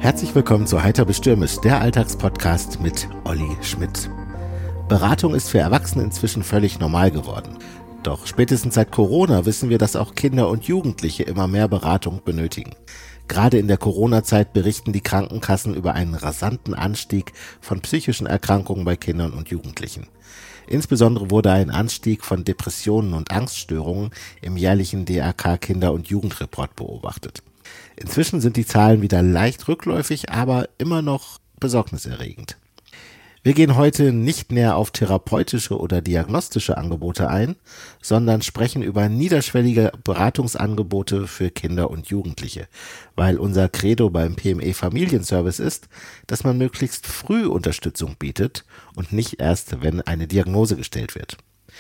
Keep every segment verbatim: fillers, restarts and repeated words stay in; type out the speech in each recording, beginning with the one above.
Herzlich willkommen zu Heiter bis Stürmisch, der Alltagspodcast mit Olli Schmidt. Beratung ist für Erwachsene inzwischen völlig normal geworden. Doch spätestens seit Corona wissen wir, dass auch Kinder und Jugendliche immer mehr Beratung benötigen. Gerade in der Corona-Zeit berichten die Krankenkassen über einen rasanten Anstieg von psychischen Erkrankungen bei Kindern und Jugendlichen. Insbesondere wurde ein Anstieg von Depressionen und Angststörungen im jährlichen D R K-Kinder- und Jugendreport beobachtet. Inzwischen sind die Zahlen wieder leicht rückläufig, aber immer noch besorgniserregend. Wir gehen heute nicht näher auf therapeutische oder diagnostische Angebote ein, sondern sprechen über niederschwellige Beratungsangebote für Kinder und Jugendliche, weil unser Credo beim P M E Familienservice ist, dass man möglichst früh Unterstützung bietet und nicht erst, wenn eine Diagnose gestellt wird.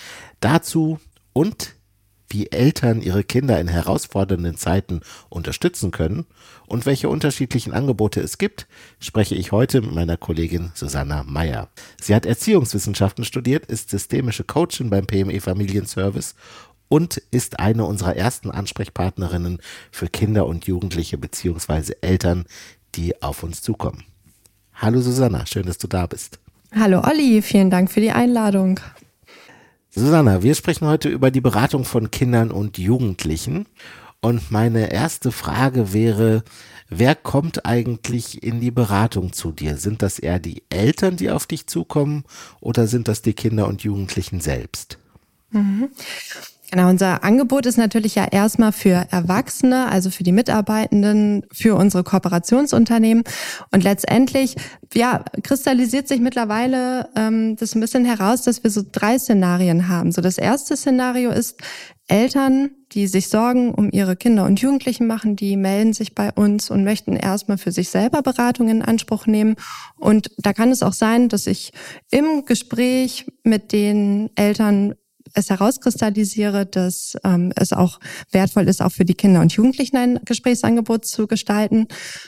Dazu und wie Eltern ihre Kinder in herausfordernden Zeiten unterstützen können und welche unterschiedlichen Angebote es gibt, spreche ich heute mit meiner Kollegin Susanna Meyer. Sie hat Erziehungswissenschaften studiert, ist systemische Coachin beim P M E Familienservice und ist eine unserer ersten Ansprechpartnerinnen für Kinder und Jugendliche bzw. Eltern, die auf uns zukommen. Hallo Susanna, schön, dass du da bist. Hallo Olli, vielen Dank für die Einladung. Susanna, wir sprechen heute über die Beratung von Kindern und Jugendlichen und meine erste Frage wäre, wer kommt eigentlich in die Beratung zu dir? Sind das eher die Eltern, die auf dich zukommen oder sind das die Kinder und Jugendlichen selbst? Mhm. Genau, unser Angebot ist natürlich ja erstmal für Erwachsene, also für die Mitarbeitenden, für unsere Kooperationsunternehmen. Und letztendlich, ja, kristallisiert sich mittlerweile ähm, das ein bisschen heraus, dass wir so drei Szenarien haben. So das erste Szenario ist Eltern, die sich Sorgen um ihre Kinder und Jugendlichen machen, die melden sich bei uns und möchten erstmal für sich selber Beratung in Anspruch nehmen. Und da kann es auch sein, dass ich im Gespräch mit den Eltern es herauskristallisiere, dass ähm, es auch wertvoll ist, auch für die Kinder und Jugendlichen ein Gesprächsangebot zu gestalten.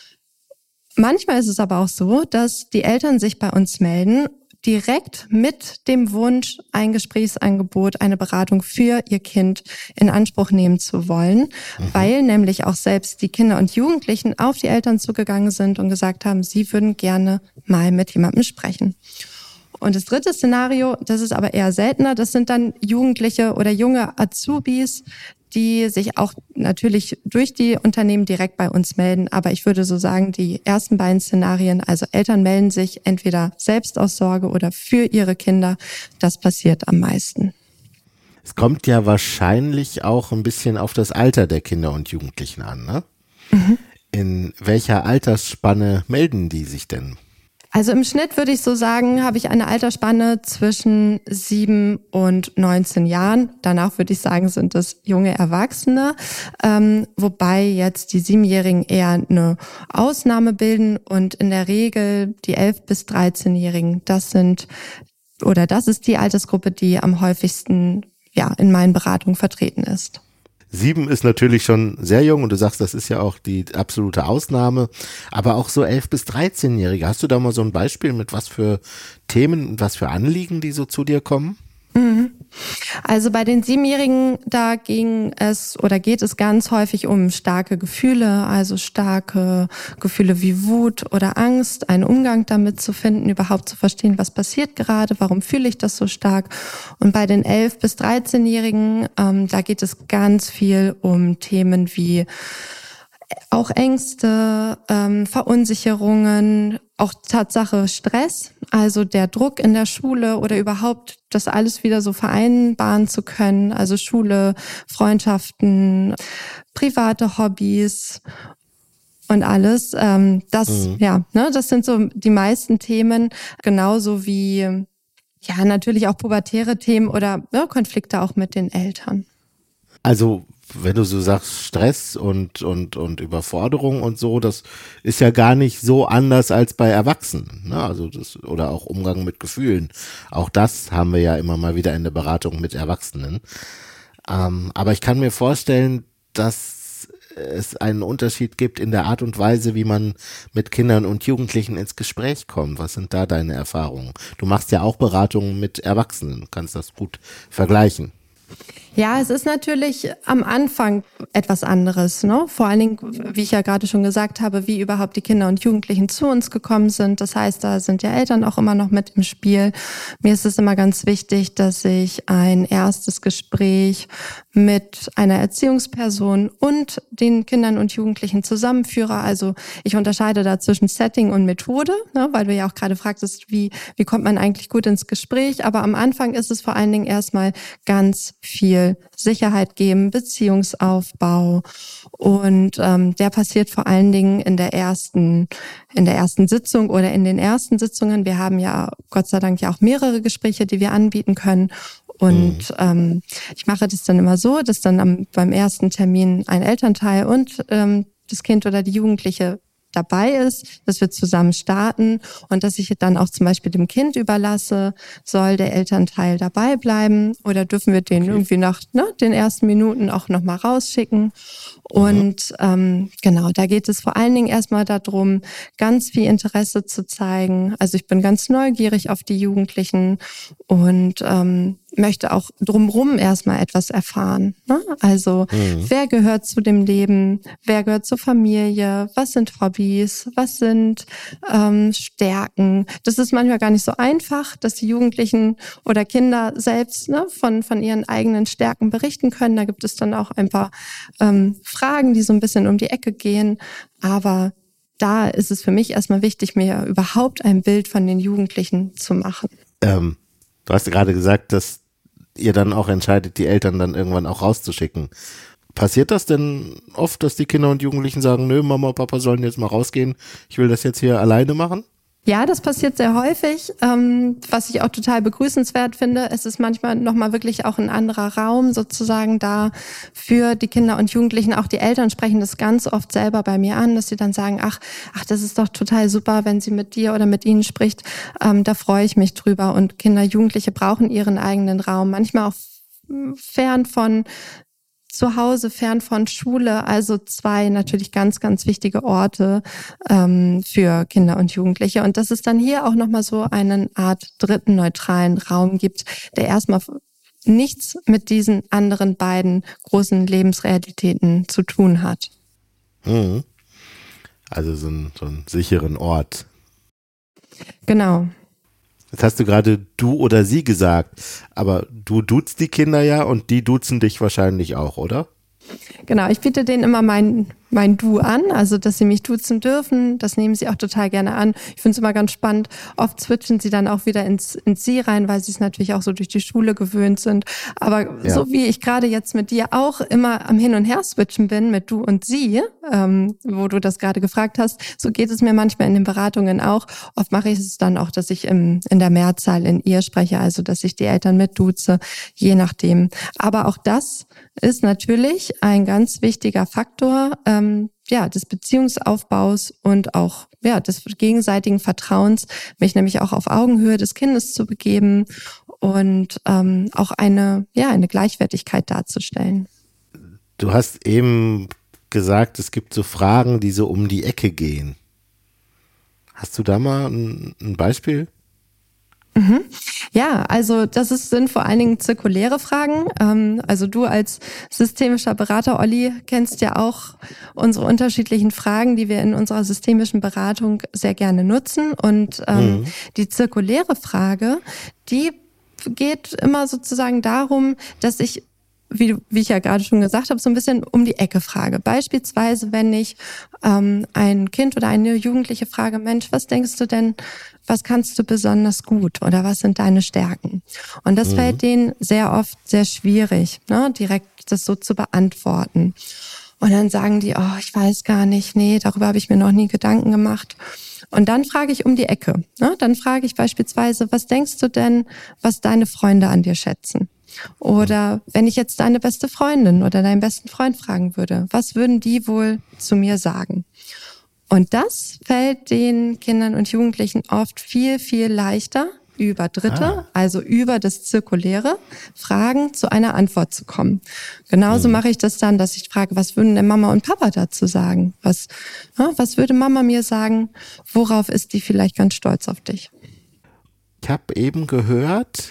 Manchmal ist es aber auch so, dass die Eltern sich bei uns melden, direkt mit dem Wunsch, ein Gesprächsangebot, eine Beratung für ihr Kind in Anspruch nehmen zu wollen, mhm. weil nämlich auch selbst die Kinder und Jugendlichen auf die Eltern zugegangen sind und gesagt haben, sie würden gerne mal mit jemandem sprechen. Und das dritte Szenario, das ist aber eher seltener, das sind dann Jugendliche oder junge Azubis, die sich auch natürlich durch die Unternehmen direkt bei uns melden. Aber ich würde so sagen, die ersten beiden Szenarien, also Eltern melden sich entweder selbst aus Sorge oder für ihre Kinder, das passiert am meisten. Es kommt ja wahrscheinlich auch ein bisschen auf das Alter der Kinder und Jugendlichen an, ne? Mhm. In welcher Altersspanne melden die sich denn? Also im Schnitt würde ich so sagen, habe ich eine Altersspanne zwischen sieben und neunzehn Jahren. Danach würde ich sagen, sind es junge Erwachsene, ähm, wobei jetzt die Siebenjährigen eher eine Ausnahme bilden und in der Regel die elf- bis dreizehnjährigen, das sind oder das ist die Altersgruppe, die am häufigsten ja in meinen Beratungen vertreten ist. Sieben ist natürlich schon sehr jung und du sagst, das ist ja auch die absolute Ausnahme, aber auch so elf- bis dreizehnjährige. Hast du da mal so ein Beispiel mit was für Themen und was für Anliegen, die so zu dir kommen? Also bei den Siebenjährigen, da ging es oder geht es ganz häufig um starke Gefühle, also starke Gefühle wie Wut oder Angst, einen Umgang damit zu finden, überhaupt zu verstehen, was passiert gerade, warum fühle ich das so stark. Und bei den elf- bis dreizehnjährigen, ähm, da geht es ganz viel um Themen wie auch Ängste, ähm, Verunsicherungen, auch Tatsache Stress, also der Druck in der Schule oder überhaupt das alles wieder so vereinbaren zu können, also Schule, Freundschaften, private Hobbys und alles. Ähm, das, mhm. ja, ne, das sind so die meisten Themen, genauso wie ja natürlich auch pubertäre Themen oder ne, Konflikte auch mit den Eltern. Also wenn du so sagst, Stress und, und, und Überforderung und so, das ist ja gar nicht so anders als bei Erwachsenen, ne? Also das, oder auch Umgang mit Gefühlen. Auch das haben wir ja immer mal wieder in der Beratung mit Erwachsenen. Ähm, aber ich kann mir vorstellen, dass es einen Unterschied gibt in der Art und Weise, wie man mit Kindern und Jugendlichen ins Gespräch kommt. Was sind da deine Erfahrungen? Du machst ja auch Beratungen mit Erwachsenen, du kannst das gut vergleichen. Ja, es ist natürlich am Anfang etwas anderes, ne? Vor allen Dingen, wie ich ja gerade schon gesagt habe, wie überhaupt die Kinder und Jugendlichen zu uns gekommen sind. Das heißt, da sind ja Eltern auch immer noch mit im Spiel. Mir ist es immer ganz wichtig, dass ich ein erstes Gespräch mit einer Erziehungsperson und den Kindern und Jugendlichen zusammenführe. Also ich unterscheide da zwischen Setting und Methode, ne? Weil du ja auch gerade fragtest, wie, wie kommt man eigentlich gut ins Gespräch. Aber am Anfang ist es vor allen Dingen erstmal ganz viel Sicherheit geben, Beziehungsaufbau, und ähm, der passiert vor allen Dingen in der ersten in der ersten Sitzung oder in den ersten Sitzungen. Wir haben ja Gott sei Dank ja auch mehrere Gespräche, die wir anbieten können. Und mhm. ähm, ich mache das dann immer so, dass dann am, beim ersten Termin ein Elternteil und ähm, das Kind oder die Jugendliche dabei ist, dass wir zusammen starten und dass ich dann auch zum Beispiel dem Kind überlasse, soll der Elternteil dabei bleiben oder dürfen wir den okay. irgendwie nach ne, den ersten Minuten auch nochmal rausschicken. Und ähm, genau, da geht es vor allen Dingen erstmal darum, ganz viel Interesse zu zeigen. Also ich bin ganz neugierig auf die Jugendlichen und ähm, möchte auch drumherum erstmal etwas erfahren. Ne? Also mhm. wer gehört zu dem Leben, wer gehört zur Familie, was sind Hobbys, was sind ähm, Stärken. Das ist manchmal gar nicht so einfach, dass die Jugendlichen oder Kinder selbst ne, von, von ihren eigenen Stärken berichten können. Da gibt es dann auch ein paar ähm, Fragen, die so ein bisschen um die Ecke gehen. Aber da ist es für mich erstmal wichtig, mir überhaupt ein Bild von den Jugendlichen zu machen. Ähm, du hast gerade gesagt, dass ihr dann auch entscheidet, die Eltern dann irgendwann auch rauszuschicken. Passiert das denn oft, dass die Kinder und Jugendlichen sagen, nö, Mama und Papa sollen jetzt mal rausgehen, ich will das jetzt hier alleine machen? Ja, das passiert sehr häufig, ähm, was ich auch total begrüßenswert finde. Es ist manchmal nochmal wirklich auch ein anderer Raum sozusagen da für die Kinder und Jugendlichen. Auch die Eltern sprechen das ganz oft selber bei mir an, dass sie dann sagen, ach, ach, das ist doch total super, wenn sie mit dir oder mit ihnen spricht. Ähm, da freue ich mich drüber. Und Kinder, Jugendliche brauchen ihren eigenen Raum, manchmal auch fern von zu Hause, fern von Schule, also zwei natürlich ganz, ganz wichtige Orte ähm, für Kinder und Jugendliche. Und dass es dann hier auch nochmal so eine Art dritten neutralen Raum gibt, der erstmal nichts mit diesen anderen beiden großen Lebensrealitäten zu tun hat. Mhm. Also so, ein, so einen sicheren Ort. Genau. Jetzt hast du gerade du oder sie gesagt, aber du duzt die Kinder ja und die duzen dich wahrscheinlich auch, oder? Genau, ich biete denen immer mein, mein Du an, also dass sie mich duzen dürfen. Das nehmen sie auch total gerne an. Ich finde es immer ganz spannend. Oft switchen sie dann auch wieder ins, ins Sie rein, weil sie es natürlich auch so durch die Schule gewöhnt sind. Aber ja. so wie ich gerade jetzt mit dir auch immer am Hin- und Her-Switchen bin mit Du und Sie, ähm, wo du das gerade gefragt hast, so geht es mir manchmal in den Beratungen auch. Oft mache ich es dann auch, dass ich im, in der Mehrzahl in Ihr spreche, also dass ich die Eltern mit duze, je nachdem. Aber auch das ist natürlich ein ganz wichtiger Faktor, ähm, ja, des Beziehungsaufbaus und auch, ja, des gegenseitigen Vertrauens, mich nämlich auch auf Augenhöhe des Kindes zu begeben und ähm, auch eine, ja, eine Gleichwertigkeit darzustellen. Du hast eben gesagt, es gibt so Fragen, die so um die Ecke gehen. Hast du da mal ein, ein Beispiel? Mhm. Ja, also das ist, sind vor allen Dingen zirkuläre Fragen. Ähm, also du als systemischer Berater, Olli, kennst ja auch unsere unterschiedlichen Fragen, die wir in unserer systemischen Beratung sehr gerne nutzen. Und ähm, mhm. die zirkuläre Frage, die geht immer sozusagen darum, dass ich Wie, wie ich ja gerade schon gesagt habe, so ein bisschen um die Ecke frage. Beispielsweise, wenn ich ähm, ein Kind oder eine Jugendliche frage, Mensch, was denkst du denn, was kannst du besonders gut oder was sind deine Stärken? Und das mhm. fällt denen sehr oft sehr schwierig, ne, direkt das so zu beantworten. Und dann sagen die, oh, ich weiß gar nicht, nee, darüber habe ich mir noch nie Gedanken gemacht. Und dann frage ich um die Ecke. Ne? Dann frage ich beispielsweise, was denkst du denn, was deine Freunde an dir schätzen? Oder wenn ich jetzt deine beste Freundin oder deinen besten Freund fragen würde, was würden die wohl zu mir sagen? Und das fällt den Kindern und Jugendlichen oft viel, viel leichter, über Dritte, ah. also über das zirkuläre Fragen zu einer Antwort zu kommen. Genauso mhm. mache ich das dann, dass ich frage, was würden denn Mama und Papa dazu sagen? Was, was würde Mama mir sagen? Worauf ist die vielleicht ganz stolz auf dich? Ich habe eben gehört,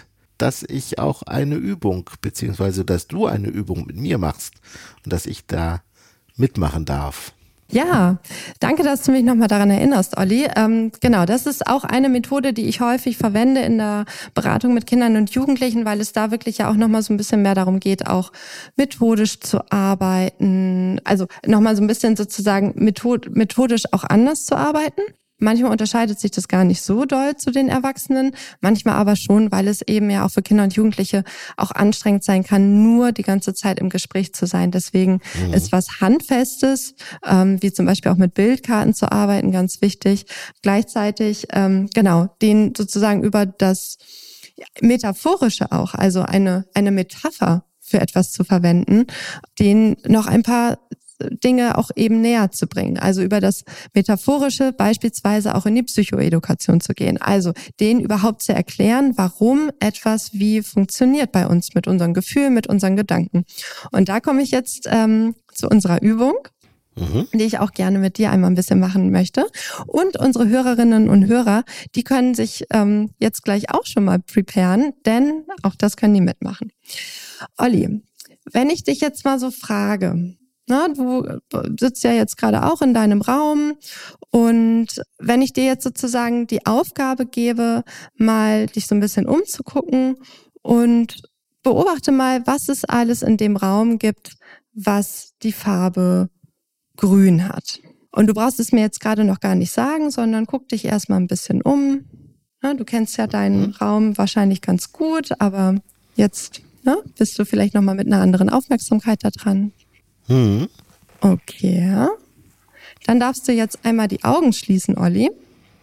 dass ich auch eine Übung, beziehungsweise dass du eine Übung mit mir machst und dass ich da mitmachen darf. Ja, danke, dass du mich nochmal daran erinnerst, Olli. Ähm, genau, das ist auch eine Methode, die ich häufig verwende in der Beratung mit Kindern und Jugendlichen, weil es da wirklich ja auch nochmal so ein bisschen mehr darum geht, auch methodisch zu arbeiten. Also nochmal so ein bisschen sozusagen method- methodisch auch anders zu arbeiten. Manchmal unterscheidet sich das gar nicht so doll zu den Erwachsenen, manchmal aber schon, weil es eben ja auch für Kinder und Jugendliche auch anstrengend sein kann, nur die ganze Zeit im Gespräch zu sein. Deswegen mhm. ist was Handfestes, ähm, wie zum Beispiel auch mit Bildkarten zu arbeiten, ganz wichtig. Gleichzeitig, ähm, genau, den sozusagen über das Metaphorische auch, also eine, eine Metapher für etwas zu verwenden, den noch ein paar Dinge auch eben näher zu bringen. Also über das Metaphorische beispielsweise auch in die Psychoedukation zu gehen. Also denen überhaupt zu erklären, warum etwas wie funktioniert bei uns mit unseren Gefühlen, mit unseren Gedanken. Und da komme ich jetzt ähm, zu unserer Übung, mhm. die ich auch gerne mit dir einmal ein bisschen machen möchte. Und unsere Hörerinnen und Hörer, die können sich ähm, jetzt gleich auch schon mal preparen, denn auch das können die mitmachen. Olli, wenn ich dich jetzt mal so frage, na, du sitzt ja jetzt gerade auch in deinem Raum und wenn ich dir jetzt sozusagen die Aufgabe gebe, mal dich so ein bisschen umzugucken und beobachte mal, was es alles in dem Raum gibt, was die Farbe grün hat. Und du brauchst es mir jetzt gerade noch gar nicht sagen, sondern guck dich erstmal ein bisschen um. Na, du kennst ja deinen mhm. Raum wahrscheinlich ganz gut, aber jetzt na, bist du vielleicht nochmal mit einer anderen Aufmerksamkeit da dran. Hm. Okay. Dann darfst du jetzt einmal die Augen schließen, Olli.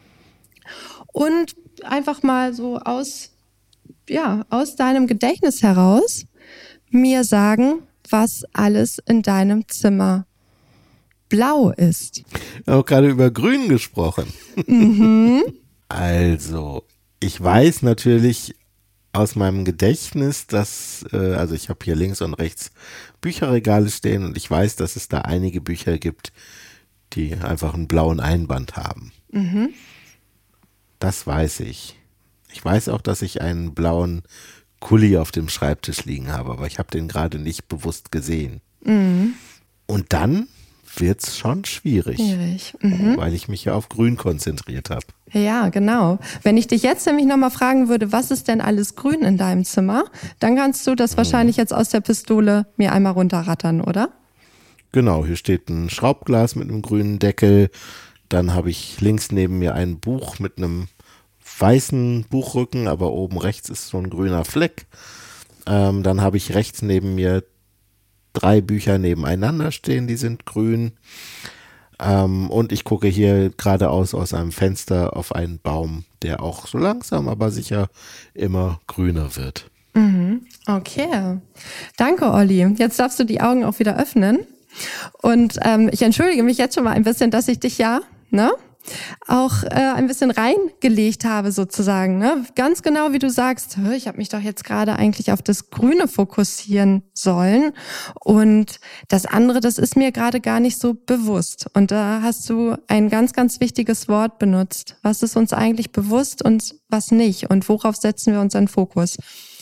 Und einfach mal so aus, ja, aus deinem Gedächtnis heraus mir sagen, was alles in deinem Zimmer blau ist. Ich habe gerade über Grün gesprochen. Mhm. Also, ich weiß natürlich aus meinem Gedächtnis, dass, äh, also ich habe hier links und rechts Bücherregale stehen und ich weiß, dass es da einige Bücher gibt, die einfach einen blauen Einband haben. Mhm. Das weiß ich. Ich weiß auch, dass ich einen blauen Kuli auf dem Schreibtisch liegen habe, aber ich habe den gerade nicht bewusst gesehen. Mhm. Und dann wird's schon schwierig, schwierig. Mhm. weil ich mich ja auf Grün konzentriert habe. Ja, genau. Wenn ich dich jetzt nämlich nochmal fragen würde, was ist denn alles grün in deinem Zimmer, dann kannst du das wahrscheinlich jetzt aus der Pistole mir einmal runterrattern, oder? Genau, hier steht ein Schraubglas mit einem grünen Deckel. Dann habe ich links neben mir ein Buch mit einem weißen Buchrücken, aber oben rechts ist so ein grüner Fleck. Ähm, dann habe ich rechts neben mir drei Bücher nebeneinander stehen, die sind grün. Ähm, und ich gucke hier geradeaus aus einem Fenster auf einen Baum, der auch so langsam, aber sicher immer grüner wird. Mhm. Okay. Danke, Olli. Jetzt darfst du die Augen auch wieder öffnen. Und ähm, ich entschuldige mich jetzt schon mal ein bisschen, dass ich dich ja, ne? auch äh, ein bisschen reingelegt habe sozusagen. Ne? Ganz genau wie du sagst, ich habe mich doch jetzt gerade eigentlich auf das Grüne fokussieren sollen und das andere, das ist mir gerade gar nicht so bewusst. Und da hast du ein ganz, ganz wichtiges Wort benutzt. Was ist uns eigentlich bewusst und was nicht? Und worauf setzen wir unseren Fokus?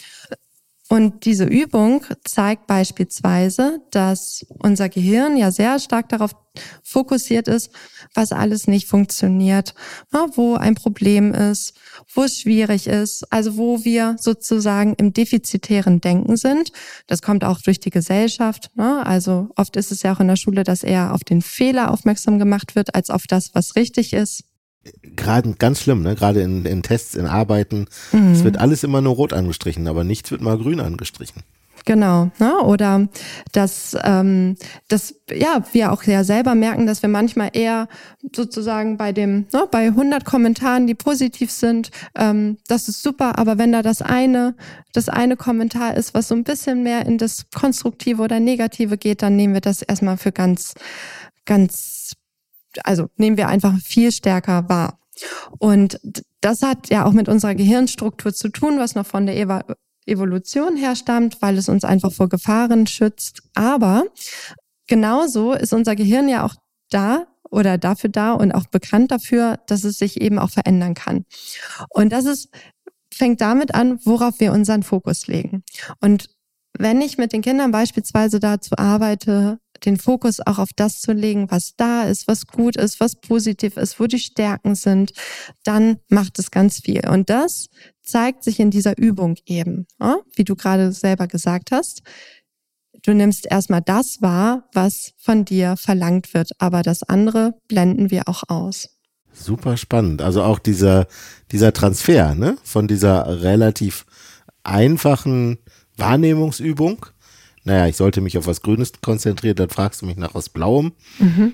Und diese Übung zeigt beispielsweise, dass unser Gehirn ja sehr stark darauf fokussiert ist, was alles nicht funktioniert, wo ein Problem ist, wo es schwierig ist, also wo wir sozusagen im defizitären Denken sind. Das kommt auch durch die Gesellschaft. Also oft ist es ja auch in der Schule, dass eher auf den Fehler aufmerksam gemacht wird, als auf das, was richtig ist. Gerade ganz schlimm, ne? Gerade in, in Tests, in Arbeiten, mhm. es wird alles immer nur rot angestrichen, aber nichts wird mal grün angestrichen. Genau, ne? Oder dass, ähm, dass ja wir auch ja selber merken, dass wir manchmal eher sozusagen bei dem, ne, bei hundert Kommentaren, die positiv sind, ähm, das ist super, aber wenn da das eine, das eine Kommentar ist, was so ein bisschen mehr in das Konstruktive oder Negative geht, dann nehmen wir das erstmal für ganz, ganz Also nehmen wir einfach viel stärker wahr. Und das hat ja auch mit unserer Gehirnstruktur zu tun, was noch von der Eva- Evolution herstammt, weil es uns einfach vor Gefahren schützt. Aber genauso ist unser Gehirn ja auch da oder dafür da und auch bekannt dafür, dass es sich eben auch verändern kann. Und das ist fängt damit an, worauf wir unseren Fokus legen. Und wenn ich mit den Kindern beispielsweise dazu arbeite, den Fokus auch auf das zu legen, was da ist, was gut ist, was positiv ist, wo die Stärken sind, dann macht es ganz viel. Und das zeigt sich in dieser Übung eben, wie du gerade selber gesagt hast. Du nimmst erstmal das wahr, was von dir verlangt wird, aber das andere blenden wir auch aus. Super spannend. Also auch dieser, dieser Transfer, ne, von dieser relativ einfachen Wahrnehmungsübung. Naja, ich sollte mich auf was Grünes konzentrieren, dann fragst du mich nach was Blauem. Mhm.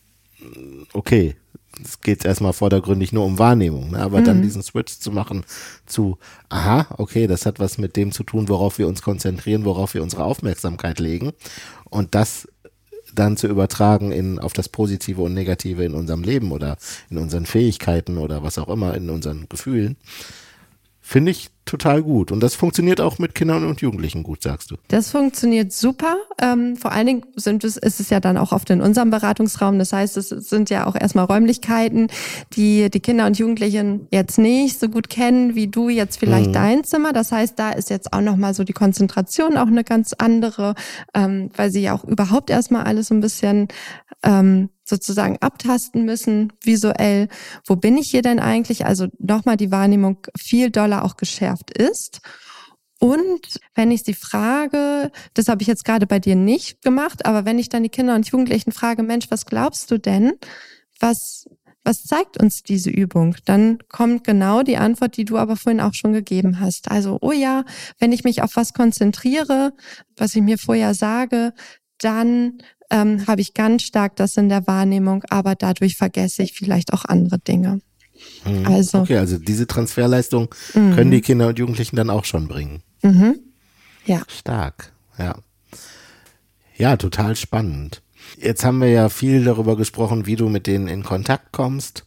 Okay, es geht erstmal vordergründig nur um Wahrnehmung, ne? Aber mhm. dann diesen Switch zu machen zu, aha, okay, das hat was mit dem zu tun, worauf wir uns konzentrieren, worauf wir unsere Aufmerksamkeit legen und das dann zu übertragen in auf das Positive und Negative in unserem Leben oder in unseren Fähigkeiten oder was auch immer, in unseren Gefühlen, finde ich total gut. Und das funktioniert auch mit Kindern und Jugendlichen gut, sagst du. Das funktioniert super. Ähm, vor allen Dingen sind es, ist es ja dann auch oft in unserem Beratungsraum. Das heißt, es sind ja auch erstmal Räumlichkeiten, die die Kinder und Jugendlichen jetzt nicht so gut kennen, wie du jetzt vielleicht mhm. dein Zimmer. Das heißt, da ist jetzt auch nochmal so die Konzentration auch eine ganz andere, ähm, weil sie ja auch überhaupt erstmal alles so ein bisschen ähm, sozusagen abtasten müssen, visuell. Wo bin ich hier denn eigentlich? Also nochmal die Wahrnehmung viel doller auch geschärft ist. Und wenn ich sie frage, das habe ich jetzt gerade bei dir nicht gemacht, aber wenn ich dann die Kinder und Jugendlichen frage, Mensch, was glaubst du denn? Was, was zeigt uns diese Übung? Dann kommt genau die Antwort, die du aber vorhin auch schon gegeben hast. Also, oh ja, wenn ich mich auf was konzentriere, was ich mir vorher sage, dann ähm, habe ich ganz stark das in der Wahrnehmung, aber dadurch vergesse ich vielleicht auch andere Dinge. Mhm. Also, okay, also diese Transferleistung mhm. können die Kinder und Jugendlichen dann auch schon bringen. Mhm. Ja. Stark, ja. Ja, total spannend. Jetzt haben wir ja viel darüber gesprochen, wie du mit denen in Kontakt kommst.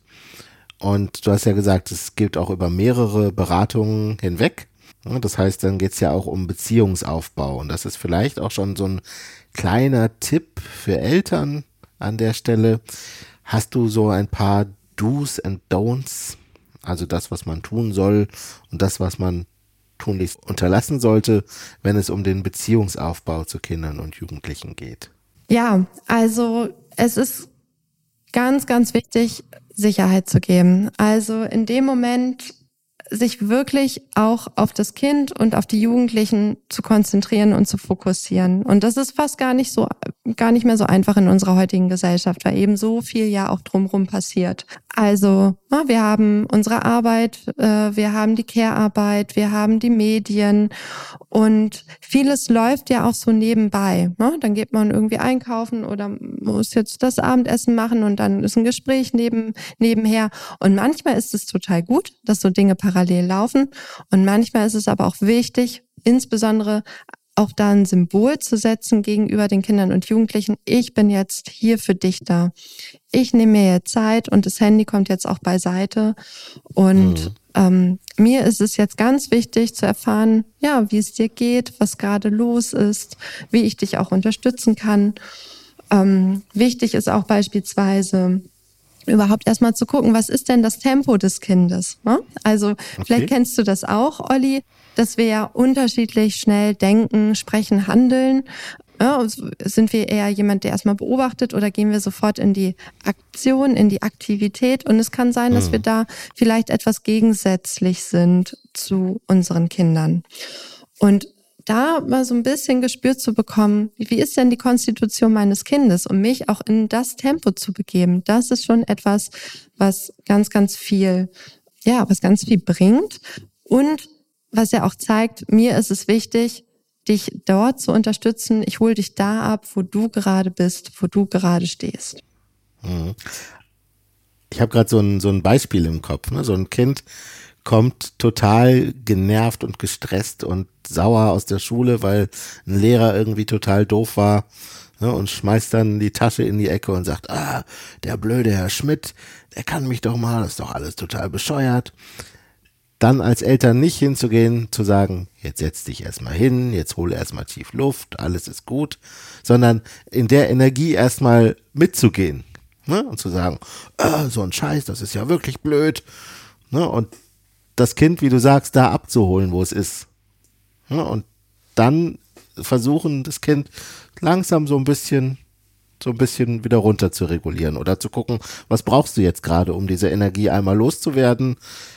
Und du hast ja gesagt, es geht auch über mehrere Beratungen hinweg. Das heißt, dann geht es ja auch um Beziehungsaufbau. Und das ist vielleicht auch schon so ein kleiner Tipp für Eltern an der Stelle. Hast du so ein paar Do's and Don'ts, also das, was man tun soll und das, was man tunlichst unterlassen sollte, wenn es um den Beziehungsaufbau zu Kindern und Jugendlichen geht? Ja, also es ist ganz, ganz wichtig, Sicherheit zu geben. Also in dem Moment sich wirklich auch auf das Kind und auf die Jugendlichen zu konzentrieren und zu fokussieren. Und das ist fast gar nicht so, gar nicht mehr so einfach in unserer heutigen Gesellschaft, weil eben so viel ja auch drumherum passiert. Also, na, wir haben unsere Arbeit, äh, wir haben die Care-Arbeit, wir haben die Medien und vieles läuft ja auch so nebenbei. Ne? Dann geht man irgendwie einkaufen oder muss jetzt das Abendessen machen und dann ist ein Gespräch neben, nebenher. Und manchmal ist es total gut, dass so Dinge parallel laufen. Und manchmal ist es aber auch wichtig, insbesondere auch da ein Symbol zu setzen gegenüber den Kindern und Jugendlichen. Ich bin jetzt hier für dich da. Ich nehme mir jetzt Zeit und das Handy kommt jetzt auch beiseite. Und mhm. ähm, mir ist es jetzt ganz wichtig zu erfahren, ja, wie es dir geht, was gerade los ist, wie ich dich auch unterstützen kann. Ähm, wichtig ist auch beispielsweise, überhaupt erstmal zu gucken, was ist denn das Tempo des Kindes? Ne? Also okay. Vielleicht kennst du das auch, Olli, dass wir ja unterschiedlich schnell denken, sprechen, handeln. Ja, sind wir eher jemand, der erstmal beobachtet oder gehen wir sofort in die Aktion, in die Aktivität? Und es kann sein, dass mhm. wir da vielleicht etwas gegensätzlich sind zu unseren Kindern. Und da mal so ein bisschen Gespür zu bekommen, wie ist denn die Konstitution meines Kindes, um mich auch in das Tempo zu begeben, das ist schon etwas, was ganz, ganz viel, ja, was ganz viel bringt und was ja auch zeigt, mir ist es wichtig, dich dort zu unterstützen. Ich hole dich da ab, wo du gerade bist, wo du gerade stehst. Ich habe gerade so ein, so ein Beispiel im Kopf, ne? So ein Kind kommt total genervt und gestresst und sauer aus der Schule, weil ein Lehrer irgendwie total doof war, ne, und schmeißt dann die Tasche in die Ecke und sagt, ah, der blöde Herr Schmidt, der kann mich doch mal, das ist doch alles total bescheuert. Dann als Eltern nicht hinzugehen, zu sagen, jetzt setz dich erstmal hin, jetzt hole erstmal tief Luft, alles ist gut, sondern in der Energie erstmal mitzugehen, ne, und zu sagen, ah, so ein Scheiß, das ist ja wirklich blöd, ne, und das Kind, wie du sagst, da abzuholen, wo es ist. Ja, und dann versuchen, das Kind langsam so ein bisschen, so ein bisschen wieder runter zu regulieren oder zu gucken, was brauchst du jetzt gerade, um diese Energie einmal loszuwerden,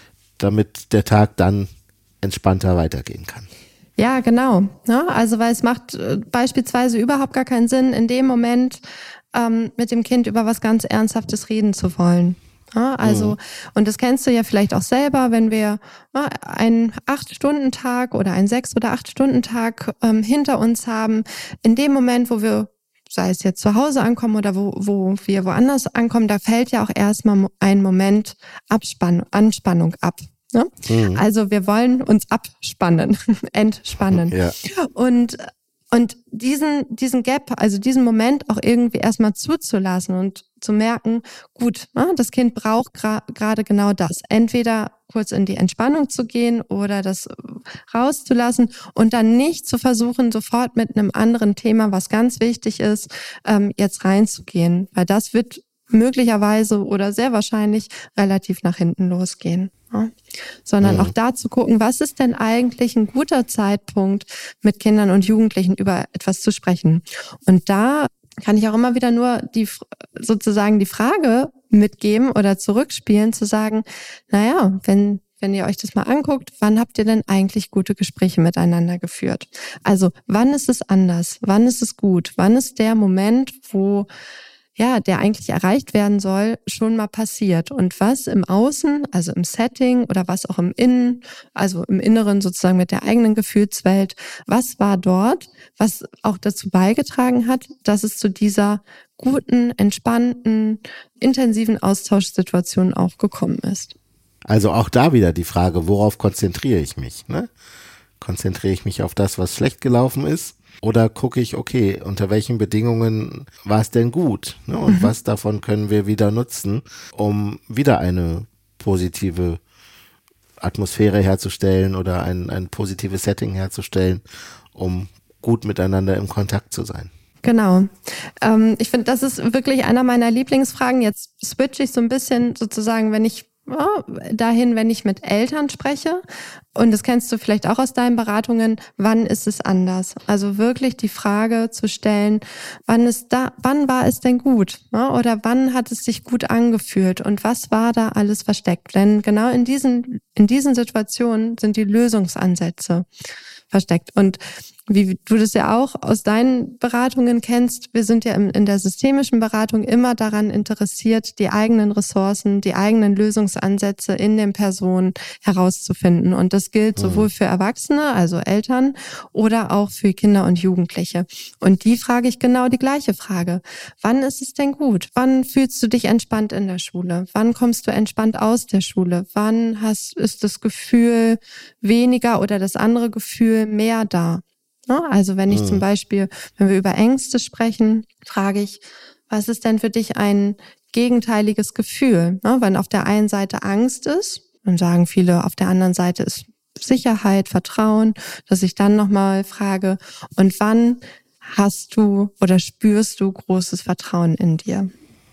damit der Tag dann entspannter weitergehen kann. Ja, genau. Ja, also weil es macht äh, beispielsweise überhaupt gar keinen Sinn, in dem Moment ähm, mit dem Kind über was ganz Ernsthaftes reden zu wollen. Ja, also, mhm. und das kennst du ja vielleicht auch selber, wenn wir ja, einen acht-Stunden-Tag oder einen sechs- oder acht-Stunden-Tag ähm, hinter uns haben, in dem Moment, wo wir, sei es jetzt zu Hause ankommen oder wo, wo wir woanders ankommen, da fällt ja auch erstmal ein Moment Abspann- Anspannung ab. Ne? Mhm. Also wir wollen uns abspannen, entspannen. Ja. Und Und diesen, diesen Gap, also diesen Moment auch irgendwie erstmal zuzulassen und zu merken, gut, das Kind braucht gra- gerade genau das. Entweder kurz in die Entspannung zu gehen oder das rauszulassen und dann nicht zu versuchen, sofort mit einem anderen Thema, was ganz wichtig ist, jetzt reinzugehen. Weil das wird möglicherweise oder sehr wahrscheinlich relativ nach hinten losgehen. Ja. Sondern mhm. auch da zu gucken, was ist denn eigentlich ein guter Zeitpunkt, mit Kindern und Jugendlichen über etwas zu sprechen. Und da kann ich auch immer wieder nur die sozusagen die Frage mitgeben oder zurückspielen, zu sagen, naja, wenn wenn ihr euch das mal anguckt, wann habt ihr denn eigentlich gute Gespräche miteinander geführt? Also wann ist es anders? Wann ist es gut? Wann ist der Moment, wo ja, der eigentlich erreicht werden soll, schon mal passiert. Und was im Außen, also im Setting oder was auch im Innen, also im Inneren sozusagen mit der eigenen Gefühlswelt, was war dort, was auch dazu beigetragen hat, dass es zu dieser guten, entspannten, intensiven Austauschsituation auch gekommen ist. Also auch da wieder die Frage, worauf konzentriere ich mich? Ne? Konzentriere ich mich auf das, was schlecht gelaufen ist? Oder gucke ich, okay, unter welchen Bedingungen war es denn gut? Ne? Und mhm. was davon können wir wieder nutzen, um wieder eine positive Atmosphäre herzustellen oder ein, ein positives Setting herzustellen, um gut miteinander im Kontakt zu sein. Genau. Ähm, ich finde, das ist wirklich einer meiner Lieblingsfragen. Jetzt switche ich so ein bisschen sozusagen, wenn ich ja, dahin, wenn ich mit Eltern spreche. Und das kennst du vielleicht auch aus deinen Beratungen. Wann ist es anders? Also wirklich die Frage zu stellen, wann ist da, wann war es denn gut? Ja, oder wann hat es sich gut angefühlt? Und was war da alles versteckt? Denn genau in diesen, in diesen Situationen sind die Lösungsansätze versteckt. Und wie du das ja auch aus deinen Beratungen kennst, wir sind ja in der systemischen Beratung immer daran interessiert, die eigenen Ressourcen, die eigenen Lösungsansätze in den Personen herauszufinden. Und das gilt sowohl für Erwachsene, also Eltern, oder auch für Kinder und Jugendliche. Und die frage ich genau die gleiche Frage. Wann ist es denn gut? Wann fühlst du dich entspannt in der Schule? Wann kommst du entspannt aus der Schule? Wann hast, ist das Gefühl weniger oder das andere Gefühl mehr da? Also wenn ich mhm. zum Beispiel, wenn wir über Ängste sprechen, frage ich, was ist denn für dich ein gegenteiliges Gefühl? Wenn auf der einen Seite Angst ist, dann sagen viele, auf der anderen Seite ist Sicherheit, Vertrauen, dass ich dann nochmal frage, und wann hast du oder spürst du großes Vertrauen in dir?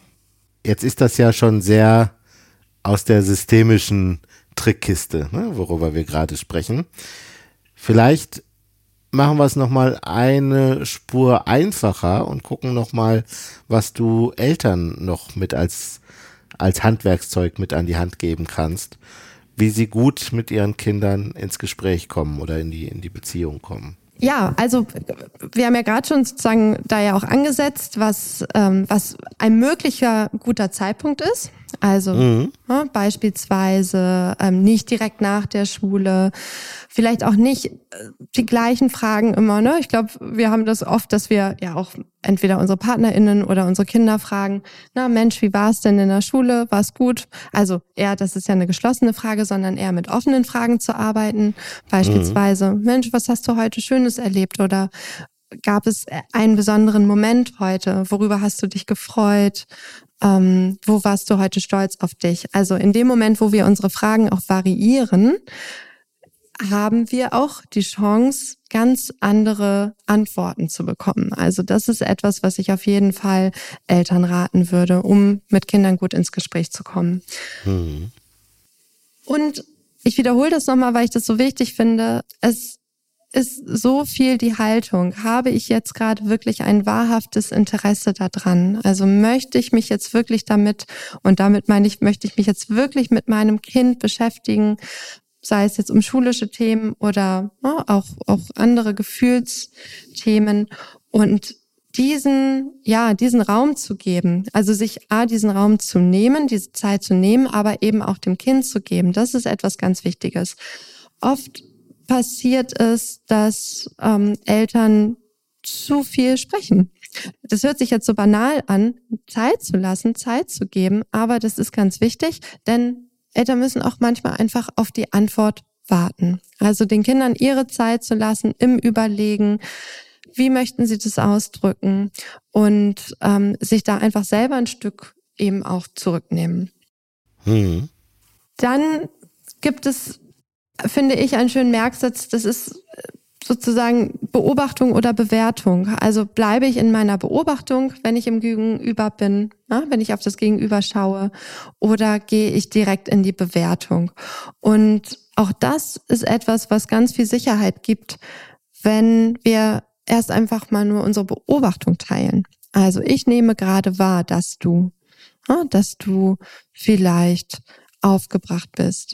Jetzt ist das ja schon sehr aus der systemischen Trickkiste, ne, worüber wir gerade sprechen. Vielleicht machen wir es nochmal eine Spur einfacher und gucken nochmal, was du Eltern noch mit als, als Handwerkszeug mit an die Hand geben kannst, wie sie gut mit ihren Kindern ins Gespräch kommen oder in die, in die Beziehung kommen. Ja, also wir haben ja gerade schon sozusagen da ja auch angesetzt, was, ähm, was ein möglicher guter Zeitpunkt ist. Also mhm. ja, beispielsweise ähm, nicht direkt nach der Schule, vielleicht auch nicht äh, die gleichen Fragen immer. Ne? Ich glaube, wir haben das oft, dass wir ja auch entweder unsere PartnerInnen oder unsere Kinder fragen, na Mensch, wie war es denn in der Schule? War es gut? Also eher, das ist ja eine geschlossene Frage, sondern eher mit offenen Fragen zu arbeiten. Beispielsweise, mhm. Mensch, was hast du heute Schönes erlebt? Oder gab es einen besonderen Moment heute? Worüber hast du dich gefreut? Ähm, wo warst du heute stolz auf dich? Also in dem Moment, wo wir unsere Fragen auch variieren, haben wir auch die Chance, ganz andere Antworten zu bekommen. Also das ist etwas, was ich auf jeden Fall Eltern raten würde, um mit Kindern gut ins Gespräch zu kommen. Mhm. Und ich wiederhole das nochmal, weil ich das so wichtig finde. Es ist so viel die Haltung. Habe ich jetzt gerade wirklich ein wahrhaftes Interesse daran? Also möchte ich mich jetzt wirklich damit, und damit meine ich, möchte ich mich jetzt wirklich mit meinem Kind beschäftigen, sei es jetzt um schulische Themen oder ne, auch, auch andere Gefühlsthemen, und diesen, ja, diesen Raum zu geben, also sich A, diesen Raum zu nehmen, diese Zeit zu nehmen, aber eben auch dem Kind zu geben. Das ist etwas ganz Wichtiges. Oft passiert es, dass ähm, Eltern zu viel sprechen. Das hört sich jetzt so banal an, Zeit zu lassen, Zeit zu geben, aber das ist ganz wichtig, denn Eltern müssen auch manchmal einfach auf die Antwort warten. Also den Kindern ihre Zeit zu lassen im Überlegen, wie möchten sie das ausdrücken, und ähm, sich da einfach selber ein Stück eben auch zurücknehmen. Hm. Dann gibt es, finde ich, einen schönen Merksatz, das ist sozusagen Beobachtung oder Bewertung. Also bleibe ich in meiner Beobachtung, wenn ich im Gegenüber bin, ja, wenn ich auf das Gegenüber schaue, oder gehe ich direkt in die Bewertung? Und auch das ist etwas, was ganz viel Sicherheit gibt, wenn wir erst einfach mal nur unsere Beobachtung teilen. Also ich nehme gerade wahr, dass du, ja, dass du vielleicht aufgebracht bist.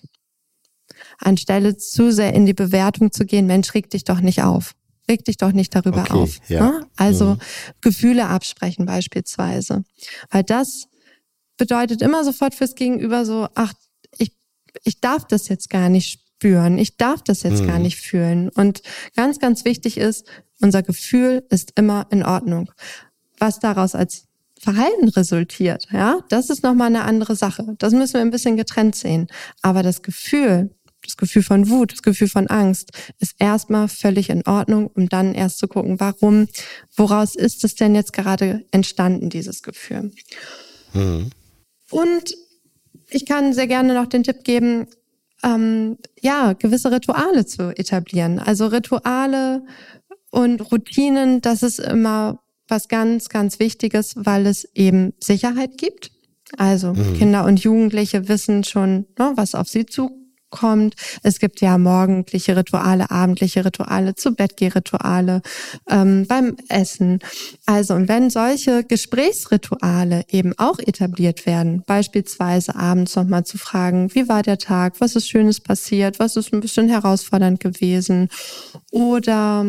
Anstelle zu sehr in die Bewertung zu gehen, Mensch, reg dich doch nicht auf. Reg dich doch nicht darüber okay, auf. Ja. Ja? Also mhm. Gefühle absprechen beispielsweise. Weil das bedeutet immer sofort fürs Gegenüber so, ach, ich, ich darf das jetzt gar nicht spüren. Ich darf das jetzt mhm. gar nicht fühlen. Und ganz, ganz wichtig ist, unser Gefühl ist immer in Ordnung. Was daraus als Verhalten resultiert, ja, das ist nochmal eine andere Sache. Das müssen wir ein bisschen getrennt sehen. Aber das Gefühl, das Gefühl von Wut, das Gefühl von Angst ist erstmal völlig in Ordnung, um dann erst zu gucken, warum, woraus ist es denn jetzt gerade entstanden, dieses Gefühl. Mhm. Und ich kann sehr gerne noch den Tipp geben, ähm, ja, gewisse Rituale zu etablieren. Also Rituale und Routinen, das ist immer was ganz, ganz Wichtiges, weil es eben Sicherheit gibt. Also mhm. Kinder und Jugendliche wissen schon, ne, was auf sie zukommt. Es gibt ja morgendliche Rituale, abendliche Rituale, Zu-Bett-Geh-Rituale, ähm, beim Essen. Also und wenn solche Gesprächsrituale eben auch etabliert werden, beispielsweise abends nochmal zu fragen, wie war der Tag, was ist Schönes passiert, was ist ein bisschen herausfordernd gewesen, oder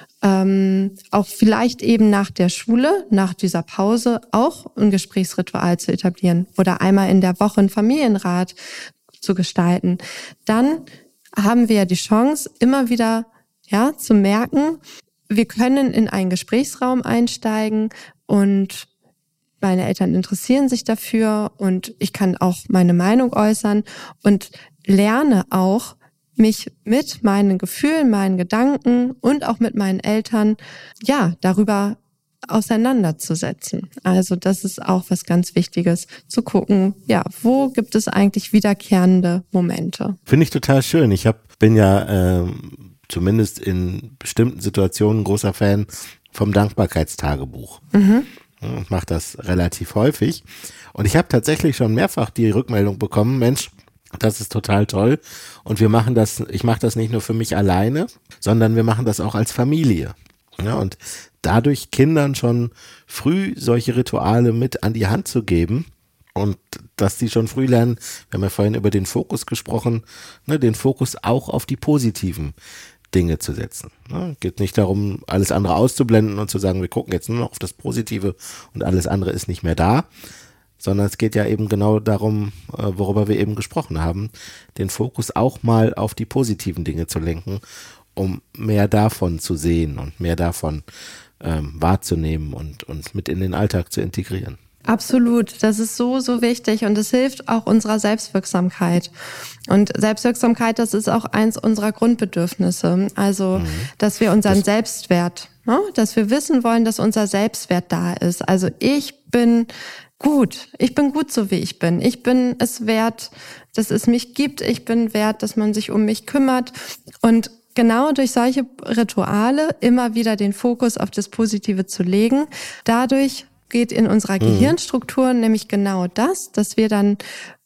ähm, auch vielleicht eben nach der Schule, nach dieser Pause auch ein Gesprächsritual zu etablieren oder einmal in der Woche einen Familienrat zu gestalten, dann haben wir ja die Chance, immer wieder ja zu merken, wir können in einen Gesprächsraum einsteigen und meine Eltern interessieren sich dafür und ich kann auch meine Meinung äußern und lerne auch, mich mit meinen Gefühlen, meinen Gedanken und auch mit meinen Eltern ja darüber auseinanderzusetzen. Also das ist auch was ganz Wichtiges, zu gucken, ja, wo gibt es eigentlich wiederkehrende Momente. Finde ich total schön. Ich hab, bin ja ähm, zumindest in bestimmten Situationen ein großer Fan vom Dankbarkeitstagebuch. Mhm. Ich mache das relativ häufig. Und ich habe tatsächlich schon mehrfach die Rückmeldung bekommen, Mensch, das ist total toll. Und wir machen das, ich mache das nicht nur für mich alleine, sondern wir machen das auch als Familie. Ja, und dadurch Kindern schon früh solche Rituale mit an die Hand zu geben und dass die schon früh lernen, wir haben ja vorhin über den Fokus gesprochen, ne, den Fokus auch auf die positiven Dinge zu setzen. Ne, geht nicht darum, alles andere auszublenden und zu sagen, wir gucken jetzt nur noch auf das Positive und alles andere ist nicht mehr da, sondern es geht ja eben genau darum, worüber wir eben gesprochen haben, den Fokus auch mal auf die positiven Dinge zu lenken, um mehr davon zu sehen und mehr davon ähm, wahrzunehmen und, und mit in den Alltag zu integrieren. Absolut, das ist so, so wichtig und es hilft auch unserer Selbstwirksamkeit. Und Selbstwirksamkeit, das ist auch eins unserer Grundbedürfnisse. Also, mhm. dass wir unseren das Selbstwert, ne, dass wir wissen wollen, dass unser Selbstwert da ist. Also ich bin gut, ich bin gut so wie ich bin. Ich bin es wert, dass es mich gibt. Ich bin wert, dass man sich um mich kümmert. Und genau durch solche Rituale immer wieder den Fokus auf das Positive zu legen, dadurch geht in unserer Gehirnstruktur mhm. nämlich genau das, dass wir dann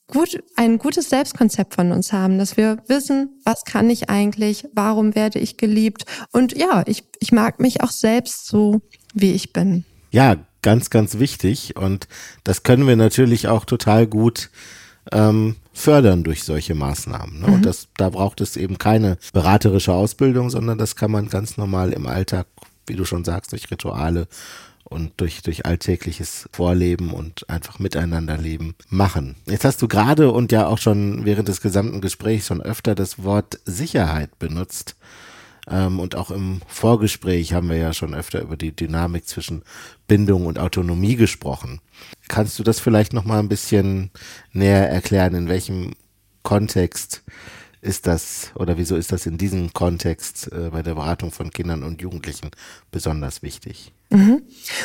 gut, ein gutes Selbstkonzept von uns haben, dass wir wissen, was kann ich eigentlich, warum werde ich geliebt und ja, ich, ich mag mich auch selbst so, wie ich bin. Ja, ganz, ganz wichtig und das können wir natürlich auch total gut ähm, fördern durch solche Maßnahmen. Ne? Mhm. Und das, da braucht es eben keine beraterische Ausbildung, sondern das kann man ganz normal im Alltag, wie du schon sagst, durch Rituale und durch, durch alltägliches Vorleben und einfach Miteinanderleben machen. Jetzt hast du gerade und ja auch schon während des gesamten Gesprächs schon öfter das Wort Sicherheit benutzt. Ähm, und auch im Vorgespräch haben wir ja schon öfter über die Dynamik zwischen Bindung und Autonomie gesprochen. Kannst du das vielleicht noch mal ein bisschen näher erklären, in welchem Kontext ist das oder wieso ist das in diesem Kontext äh, bei der Beratung von Kindern und Jugendlichen besonders wichtig? Mhm.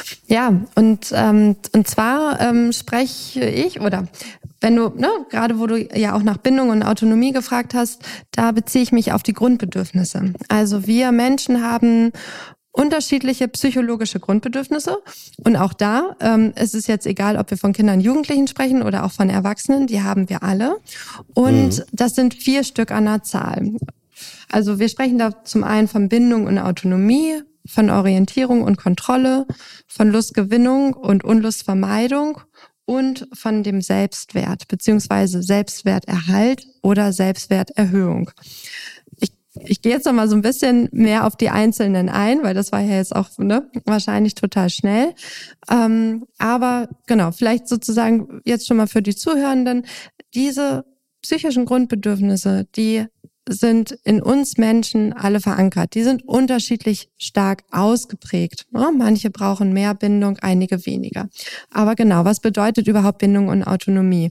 Ja, und ähm, und zwar ähm, spreche ich oder wenn du, ne, gerade wo du ja auch nach Bindung und Autonomie gefragt hast, da beziehe ich mich auf die Grundbedürfnisse. Also wir Menschen haben unterschiedliche psychologische Grundbedürfnisse und auch da ähm, ist es jetzt egal, ob wir von Kindern und Jugendlichen sprechen oder auch von Erwachsenen, die haben wir alle und mhm. das sind vier Stück an der Zahl. Also wir sprechen da zum einen von Bindung und Autonomie, von Orientierung und Kontrolle, von Lustgewinnung und Unlustvermeidung und von dem Selbstwert beziehungsweise Selbstwerterhalt oder Selbstwerterhöhung. Ich, ich gehe jetzt noch mal so ein bisschen mehr auf die Einzelnen ein, weil das war ja jetzt auch ne, wahrscheinlich total schnell. Ähm, aber genau, vielleicht sozusagen jetzt schon mal für die Zuhörenden, diese psychischen Grundbedürfnisse, die sind in uns Menschen alle verankert. Die sind unterschiedlich stark ausgeprägt. Manche brauchen mehr Bindung, einige weniger. Aber genau, was bedeutet überhaupt Bindung und Autonomie?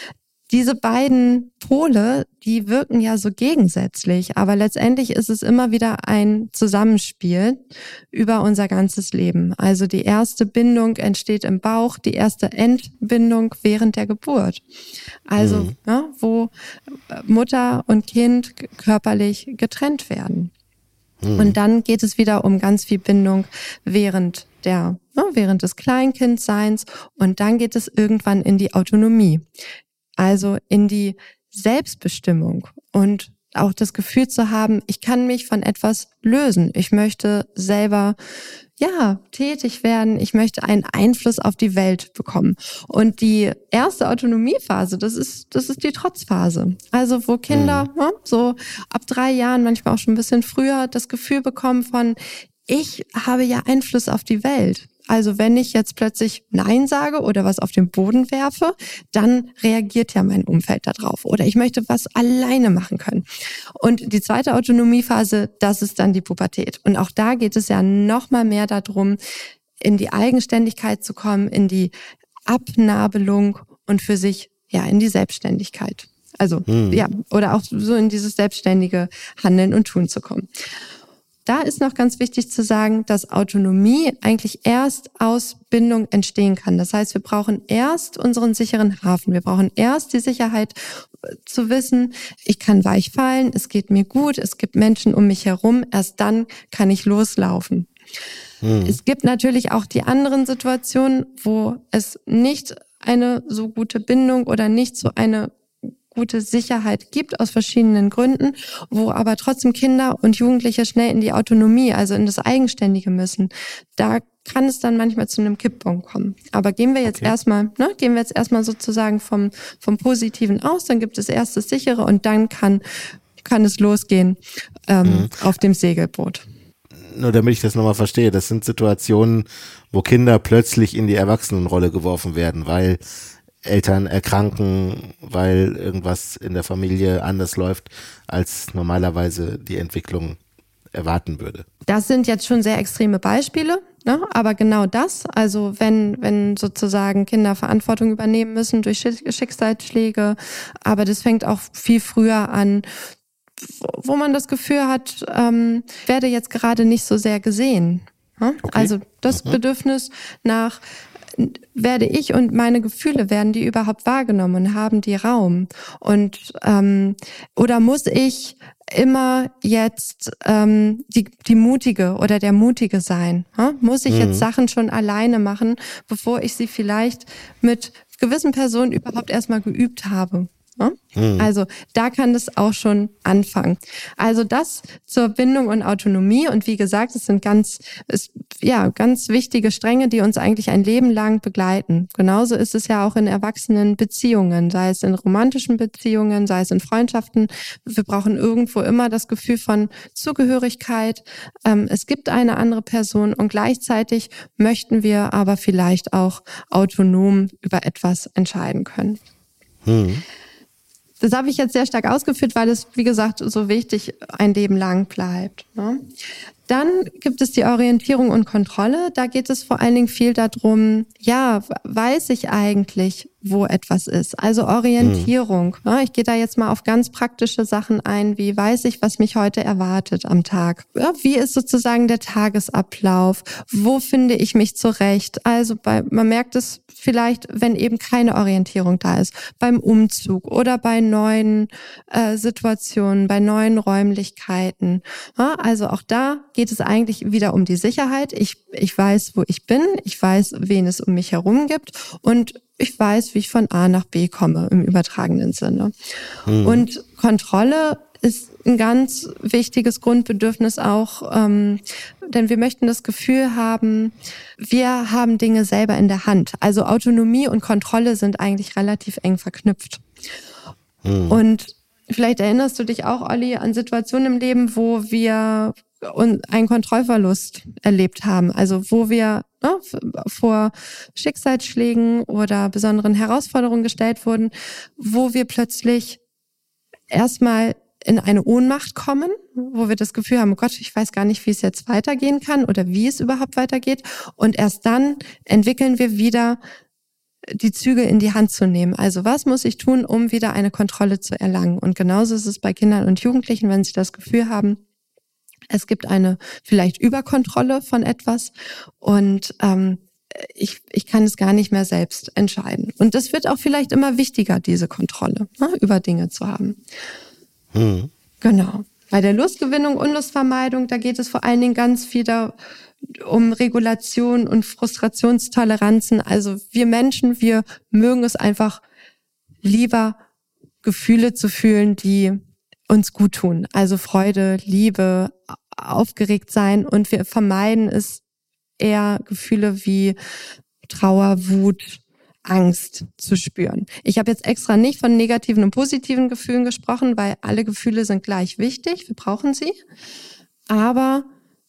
Diese beiden Pole, die wirken ja so gegensätzlich, aber letztendlich ist es immer wieder ein Zusammenspiel über unser ganzes Leben. Also die erste Bindung entsteht im Bauch, die erste Entbindung während der Geburt. Also mhm. ja, wo Mutter und Kind körperlich getrennt werden. Mhm. Und dann geht es wieder um ganz viel Bindung während der, ja, während des Kleinkindseins und dann geht es irgendwann in die Autonomie. Also in die Selbstbestimmung und auch das Gefühl zu haben, ich kann mich von etwas lösen. Ich möchte selber, ja, tätig werden. Ich möchte einen Einfluss auf die Welt bekommen. Und die erste Autonomiephase, das ist, das ist die Trotzphase. Also wo Kinder mhm. ja, so ab drei Jahren, manchmal auch schon ein bisschen früher, das Gefühl bekommen von, ich habe ja Einfluss auf die Welt. Also wenn ich jetzt plötzlich Nein sage oder was auf den Boden werfe, dann reagiert ja mein Umfeld darauf. Oder ich möchte was alleine machen können. Und die zweite Autonomiephase, das ist dann die Pubertät. Und auch da geht es ja noch mal mehr darum, in die Eigenständigkeit zu kommen, in die Abnabelung und für sich, ja, in die Selbstständigkeit. Also, hm. ja, oder auch so in dieses selbstständige Handeln und Tun zu kommen. Da ist noch ganz wichtig zu sagen, dass Autonomie eigentlich erst aus Bindung entstehen kann. Das heißt, wir brauchen erst unseren sicheren Hafen. Wir brauchen erst die Sicherheit zu wissen, ich kann weich fallen, es geht mir gut, es gibt Menschen um mich herum. Erst dann kann ich loslaufen. Hm. Es gibt natürlich auch die anderen Situationen, wo es nicht eine so gute Bindung oder nicht so eine gute Sicherheit gibt aus verschiedenen Gründen, wo aber trotzdem Kinder und Jugendliche schnell in die Autonomie, also in das Eigenständige müssen. Da kann es dann manchmal zu einem Kipppunkt kommen. Aber gehen wir jetzt okay. erstmal, ne, gehen wir jetzt erstmal sozusagen vom vom Positiven aus, dann gibt es erst das Sichere und dann kann kann es losgehen ähm, mhm. auf dem Segelboot. Nur damit ich das nochmal verstehe, das sind Situationen, wo Kinder plötzlich in die Erwachsenenrolle geworfen werden, weil Eltern erkranken, weil irgendwas in der Familie anders läuft, als normalerweise die Entwicklung erwarten würde. Das sind jetzt schon sehr extreme Beispiele, ne? Aber genau das, also wenn wenn sozusagen Kinder Verantwortung übernehmen müssen durch Schicksalsschläge, aber das fängt auch viel früher an, wo man das Gefühl hat, ähm, werde jetzt gerade nicht so sehr gesehen. Ne? Okay. Also das mhm. Bedürfnis nach werde ich und meine Gefühle, werden die überhaupt wahrgenommen und haben die Raum? Und ähm, oder muss ich immer jetzt ähm, die die Mutige oder der Mutige sein? Ha? Muss ich mhm. jetzt Sachen schon alleine machen, bevor ich sie vielleicht mit gewissen Personen überhaupt erstmal geübt habe. Ja? Mhm. Also da kann das auch schon anfangen. Also das zur Bindung und Autonomie. Und wie gesagt, es sind ganz, ist, ja, ganz wichtige Stränge, die uns eigentlich ein Leben lang begleiten. Genauso ist es ja auch in erwachsenen Beziehungen, sei es in romantischen Beziehungen, sei es in Freundschaften. Wir brauchen irgendwo immer das Gefühl von Zugehörigkeit. Ähm, es gibt eine andere Person und gleichzeitig möchten wir aber vielleicht auch autonom über etwas entscheiden können. Mhm. Das habe ich jetzt sehr stark ausgeführt, weil es, wie gesagt, so wichtig ein Leben lang bleibt. Ne? Dann gibt es die Orientierung und Kontrolle. Da geht es vor allen Dingen viel darum, ja, weiß ich eigentlich, wo etwas ist? Also Orientierung. Mhm. Ne? Ich gehe da jetzt mal auf ganz praktische Sachen ein, wie weiß ich, was mich heute erwartet am Tag? Ja, wie ist sozusagen der Tagesablauf? Wo finde ich mich zurecht? Also bei, man merkt es vielleicht, wenn eben keine Orientierung da ist, beim Umzug oder bei neuen äh, Situationen, bei neuen Räumlichkeiten. Ja, also auch da geht es eigentlich wieder um die Sicherheit. Ich, ich weiß, wo ich bin, ich weiß, wen es um mich herum gibt und ich weiß, wie ich von A nach B komme im übertragenen Sinne. Mhm. Und Kontrolle ist ein ganz wichtiges Grundbedürfnis auch, ähm, denn wir möchten das Gefühl haben, wir haben Dinge selber in der Hand. Also Autonomie und Kontrolle sind eigentlich relativ eng verknüpft. Mhm. Und vielleicht erinnerst du dich auch, Olli, an Situationen im Leben, wo wir einen Kontrollverlust erlebt haben. Also wo wir ne, vor Schicksalsschlägen oder besonderen Herausforderungen gestellt wurden, wo wir plötzlich erstmal in eine Ohnmacht kommen, wo wir das Gefühl haben, oh Gott, ich weiß gar nicht, wie es jetzt weitergehen kann oder wie es überhaupt weitergeht. Und erst dann entwickeln wir wieder die Züge in die Hand zu nehmen. Also was muss ich tun, um wieder eine Kontrolle zu erlangen? Und genauso ist es bei Kindern und Jugendlichen, wenn sie das Gefühl haben, es gibt eine vielleicht Überkontrolle von etwas und ähm, ich, ich kann es gar nicht mehr selbst entscheiden. Und das wird auch vielleicht immer wichtiger, diese Kontrolle, ne, über Dinge zu haben. Hm. Genau. Bei der Lustgewinnung, Unlustvermeidung, da geht es vor allen Dingen ganz viel da um Regulation und Frustrationstoleranzen. Also wir Menschen, wir mögen es einfach lieber, Gefühle zu fühlen, die uns gut tun. Also Freude, Liebe, aufgeregt sein und wir vermeiden es eher Gefühle wie Trauer, Wut, Angst zu spüren. Ich habe jetzt extra nicht von negativen und positiven Gefühlen gesprochen, weil alle Gefühle sind gleich wichtig, wir brauchen sie. Aber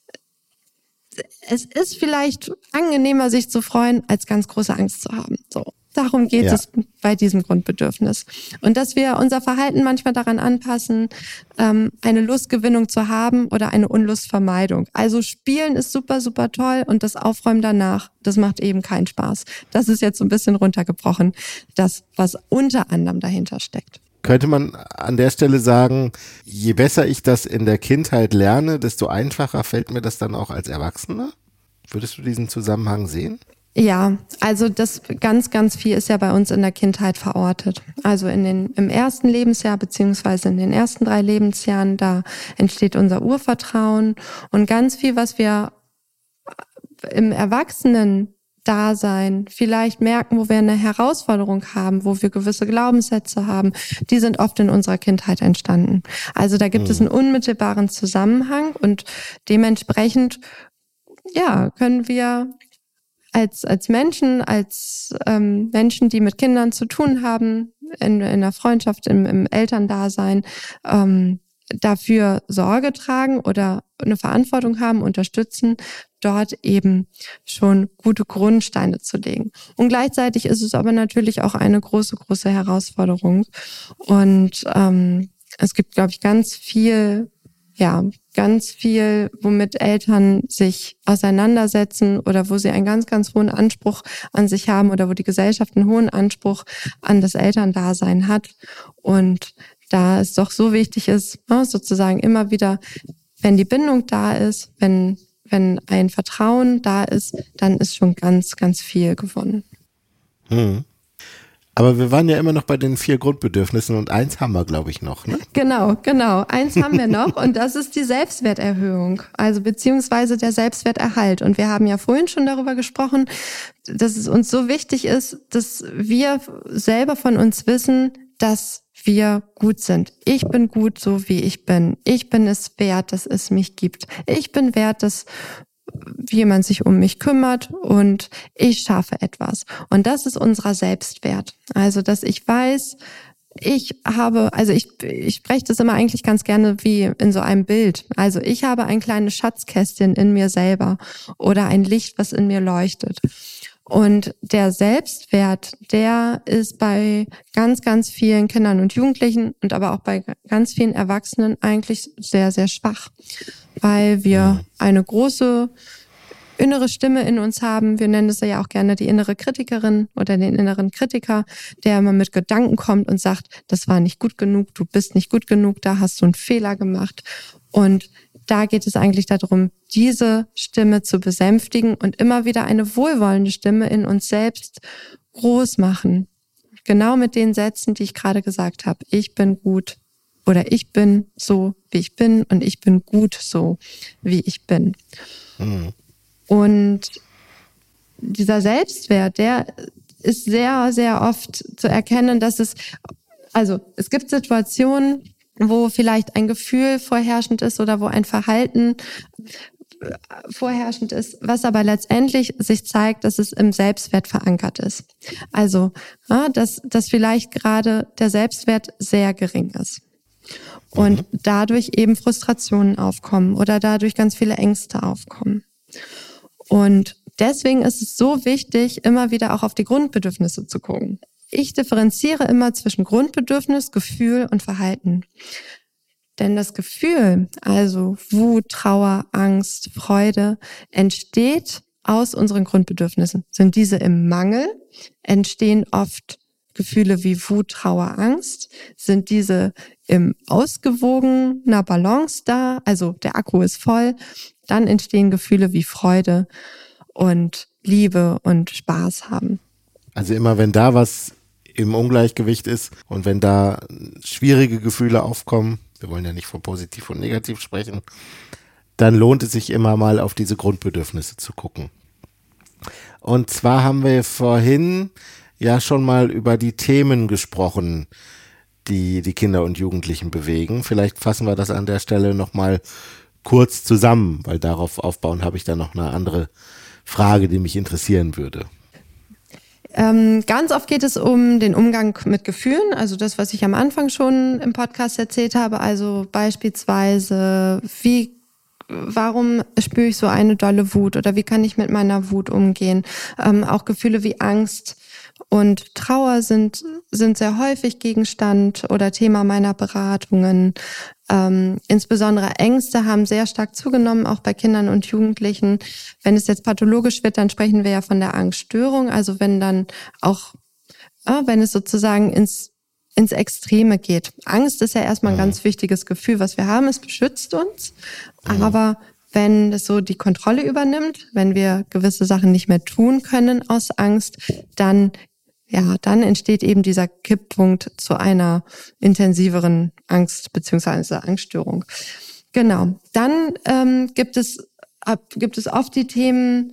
es ist vielleicht angenehmer, sich zu freuen, als ganz große Angst zu haben. So. Darum geht ja. es bei diesem Grundbedürfnis. Und dass wir unser Verhalten manchmal daran anpassen, ähm, eine Lustgewinnung zu haben oder eine Unlustvermeidung. Also spielen ist super, super toll und das Aufräumen danach, das macht eben keinen Spaß. Das ist jetzt so ein bisschen runtergebrochen, das, was unter anderem dahinter steckt. Könnte man an der Stelle sagen, je besser ich das in der Kindheit lerne, desto einfacher fällt mir das dann auch als Erwachsener? Würdest du diesen Zusammenhang sehen? Ja, also das ganz, ganz viel ist ja bei uns in der Kindheit verortet. Also in den, im ersten Lebensjahr beziehungsweise in den ersten drei Lebensjahren, da entsteht unser Urvertrauen und ganz viel, was wir im Erwachsenen-Dasein vielleicht merken, wo wir eine Herausforderung haben, wo wir gewisse Glaubenssätze haben, die sind oft in unserer Kindheit entstanden. Also da gibt mhm. es einen unmittelbaren Zusammenhang und dementsprechend, ja, können wir als als Menschen, als ähm, Menschen, die mit Kindern zu tun haben, in, in der Freundschaft, im, im Elterndasein, ähm, dafür Sorge tragen oder eine Verantwortung haben, unterstützen, dort eben schon gute Grundsteine zu legen. Und gleichzeitig ist es aber natürlich auch eine große, große Herausforderung. Und ähm, es gibt, glaube ich, ganz viel ja, ganz viel, womit Eltern sich auseinandersetzen oder wo sie einen ganz, ganz hohen Anspruch an sich haben oder wo die Gesellschaft einen hohen Anspruch an das Elterndasein hat. Und da es doch so wichtig ist, sozusagen immer wieder, wenn die Bindung da ist, wenn, wenn ein Vertrauen da ist, dann ist schon ganz, ganz viel gewonnen. Hm. Aber wir waren ja immer noch bei den vier Grundbedürfnissen und eins haben wir, glaube ich, noch, ne? Genau, genau. Eins haben wir noch und das ist die Selbstwerterhöhung, also beziehungsweise der Selbstwerterhalt. Und wir haben ja vorhin schon darüber gesprochen, dass es uns so wichtig ist, dass wir selber von uns wissen, dass wir gut sind. Ich bin gut, so wie ich bin. Ich bin es wert, dass es mich gibt. Ich bin wert, dass jemand sich um mich kümmert und ich schaffe etwas. Und das ist unser Selbstwert. Also, dass ich weiß, ich habe, also ich, ich spreche das immer eigentlich ganz gerne wie in so einem Bild. Also ich habe ein kleines Schatzkästchen in mir selber oder ein Licht, was in mir leuchtet. Und der Selbstwert, der ist bei ganz, ganz vielen Kindern und Jugendlichen und aber auch bei ganz vielen Erwachsenen eigentlich sehr, sehr schwach, weil wir eine große innere Stimme in uns haben. Wir nennen es ja auch gerne die innere Kritikerin oder den inneren Kritiker, der immer mit Gedanken kommt und sagt, das war nicht gut genug, du bist nicht gut genug, da hast du einen Fehler gemacht. Und da geht es eigentlich darum, diese Stimme zu besänftigen und immer wieder eine wohlwollende Stimme in uns selbst groß machen. Genau mit den Sätzen, die ich gerade gesagt habe. Ich bin gut oder ich bin so, wie ich bin und ich bin gut so, wie ich bin. Mhm. Und dieser Selbstwert, der ist sehr, sehr oft zu erkennen, dass es, also es gibt Situationen, wo vielleicht ein Gefühl vorherrschend ist oder wo ein Verhalten vorherrschend ist, was aber letztendlich sich zeigt, dass es im Selbstwert verankert ist. Also, ja, dass, dass vielleicht gerade der Selbstwert sehr gering ist. Und mhm. dadurch eben Frustrationen aufkommen oder dadurch ganz viele Ängste aufkommen. Und deswegen ist es so wichtig, immer wieder auch auf die Grundbedürfnisse zu gucken. Ich differenziere immer zwischen Grundbedürfnis, Gefühl und Verhalten. Denn das Gefühl, also Wut, Trauer, Angst, Freude, entsteht aus unseren Grundbedürfnissen. Sind diese im Mangel, entstehen oft Gefühle wie Wut, Trauer, Angst. Sind diese im ausgewogener Balance da, also der Akku ist voll, dann entstehen Gefühle wie Freude und Liebe und Spaß haben. Also immer wenn da was im Ungleichgewicht ist und wenn da schwierige Gefühle aufkommen, wir wollen ja nicht von positiv und negativ sprechen, dann lohnt es sich immer mal auf diese Grundbedürfnisse zu gucken. Und zwar haben wir vorhin ja schon mal über die Themen gesprochen, die die Kinder und Jugendlichen bewegen. Vielleicht fassen wir das an der Stelle nochmal kurz zusammen, weil darauf aufbauen habe ich dann noch eine andere Frage, die mich interessieren würde. Ähm, ganz oft geht es um den Umgang mit Gefühlen, also das, was ich am Anfang schon im Podcast erzählt habe, also beispielsweise, wie, warum spüre ich so eine dolle Wut oder wie kann ich mit meiner Wut umgehen? Ähm, auch Gefühle wie Angst und Trauer sind, sind sehr häufig Gegenstand oder Thema meiner Beratungen. Ähm, insbesondere Ängste haben sehr stark zugenommen, auch bei Kindern und Jugendlichen. Wenn es jetzt pathologisch wird, dann sprechen wir ja von der Angststörung. Also wenn dann auch, äh, wenn es sozusagen ins ins Extreme geht. Angst ist ja erstmal ein ganz wichtiges Gefühl, was wir haben. Es beschützt uns. Aber wenn es so die Kontrolle übernimmt, wenn wir gewisse Sachen nicht mehr tun können aus Angst, dann ja, dann entsteht eben dieser Kipppunkt zu einer intensiveren Angst bzw. Angststörung. Genau. Dann ähm, gibt es ab, gibt es oft die Themen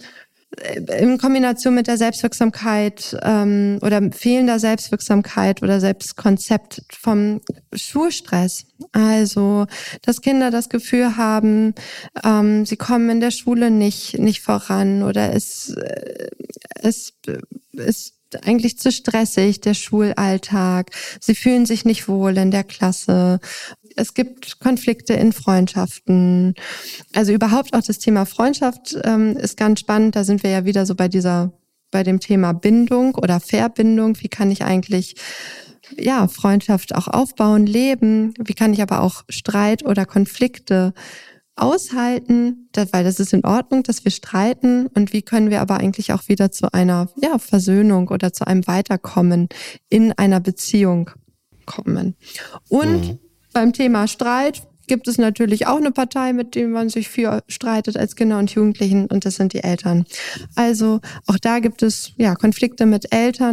in Kombination mit der Selbstwirksamkeit ähm, oder fehlender Selbstwirksamkeit oder Selbstkonzept vom Schulstress. Also, dass Kinder das Gefühl haben, ähm, sie kommen in der Schule nicht nicht voran oder es äh, es ist eigentlich zu stressig, der Schulalltag. Sie fühlen sich nicht wohl in der Klasse. Es gibt Konflikte in Freundschaften. Also überhaupt auch das Thema Freundschaft ähm, ist ganz spannend. Da sind wir ja wieder so bei dieser, bei dem Thema Bindung oder Verbindung. Wie kann ich eigentlich ja Freundschaft auch aufbauen, leben? Wie kann ich aber auch Streit oder Konflikte aushalten, weil das ist in Ordnung, dass wir streiten, und wie können wir aber eigentlich auch wieder zu einer ja, Versöhnung oder zu einem Weiterkommen in einer Beziehung kommen. Und mhm. beim Thema Streit gibt es natürlich auch eine Partei, mit der man sich viel streitet als Kinder und Jugendlichen, und das sind die Eltern. Also auch da gibt es ja Konflikte mit Eltern,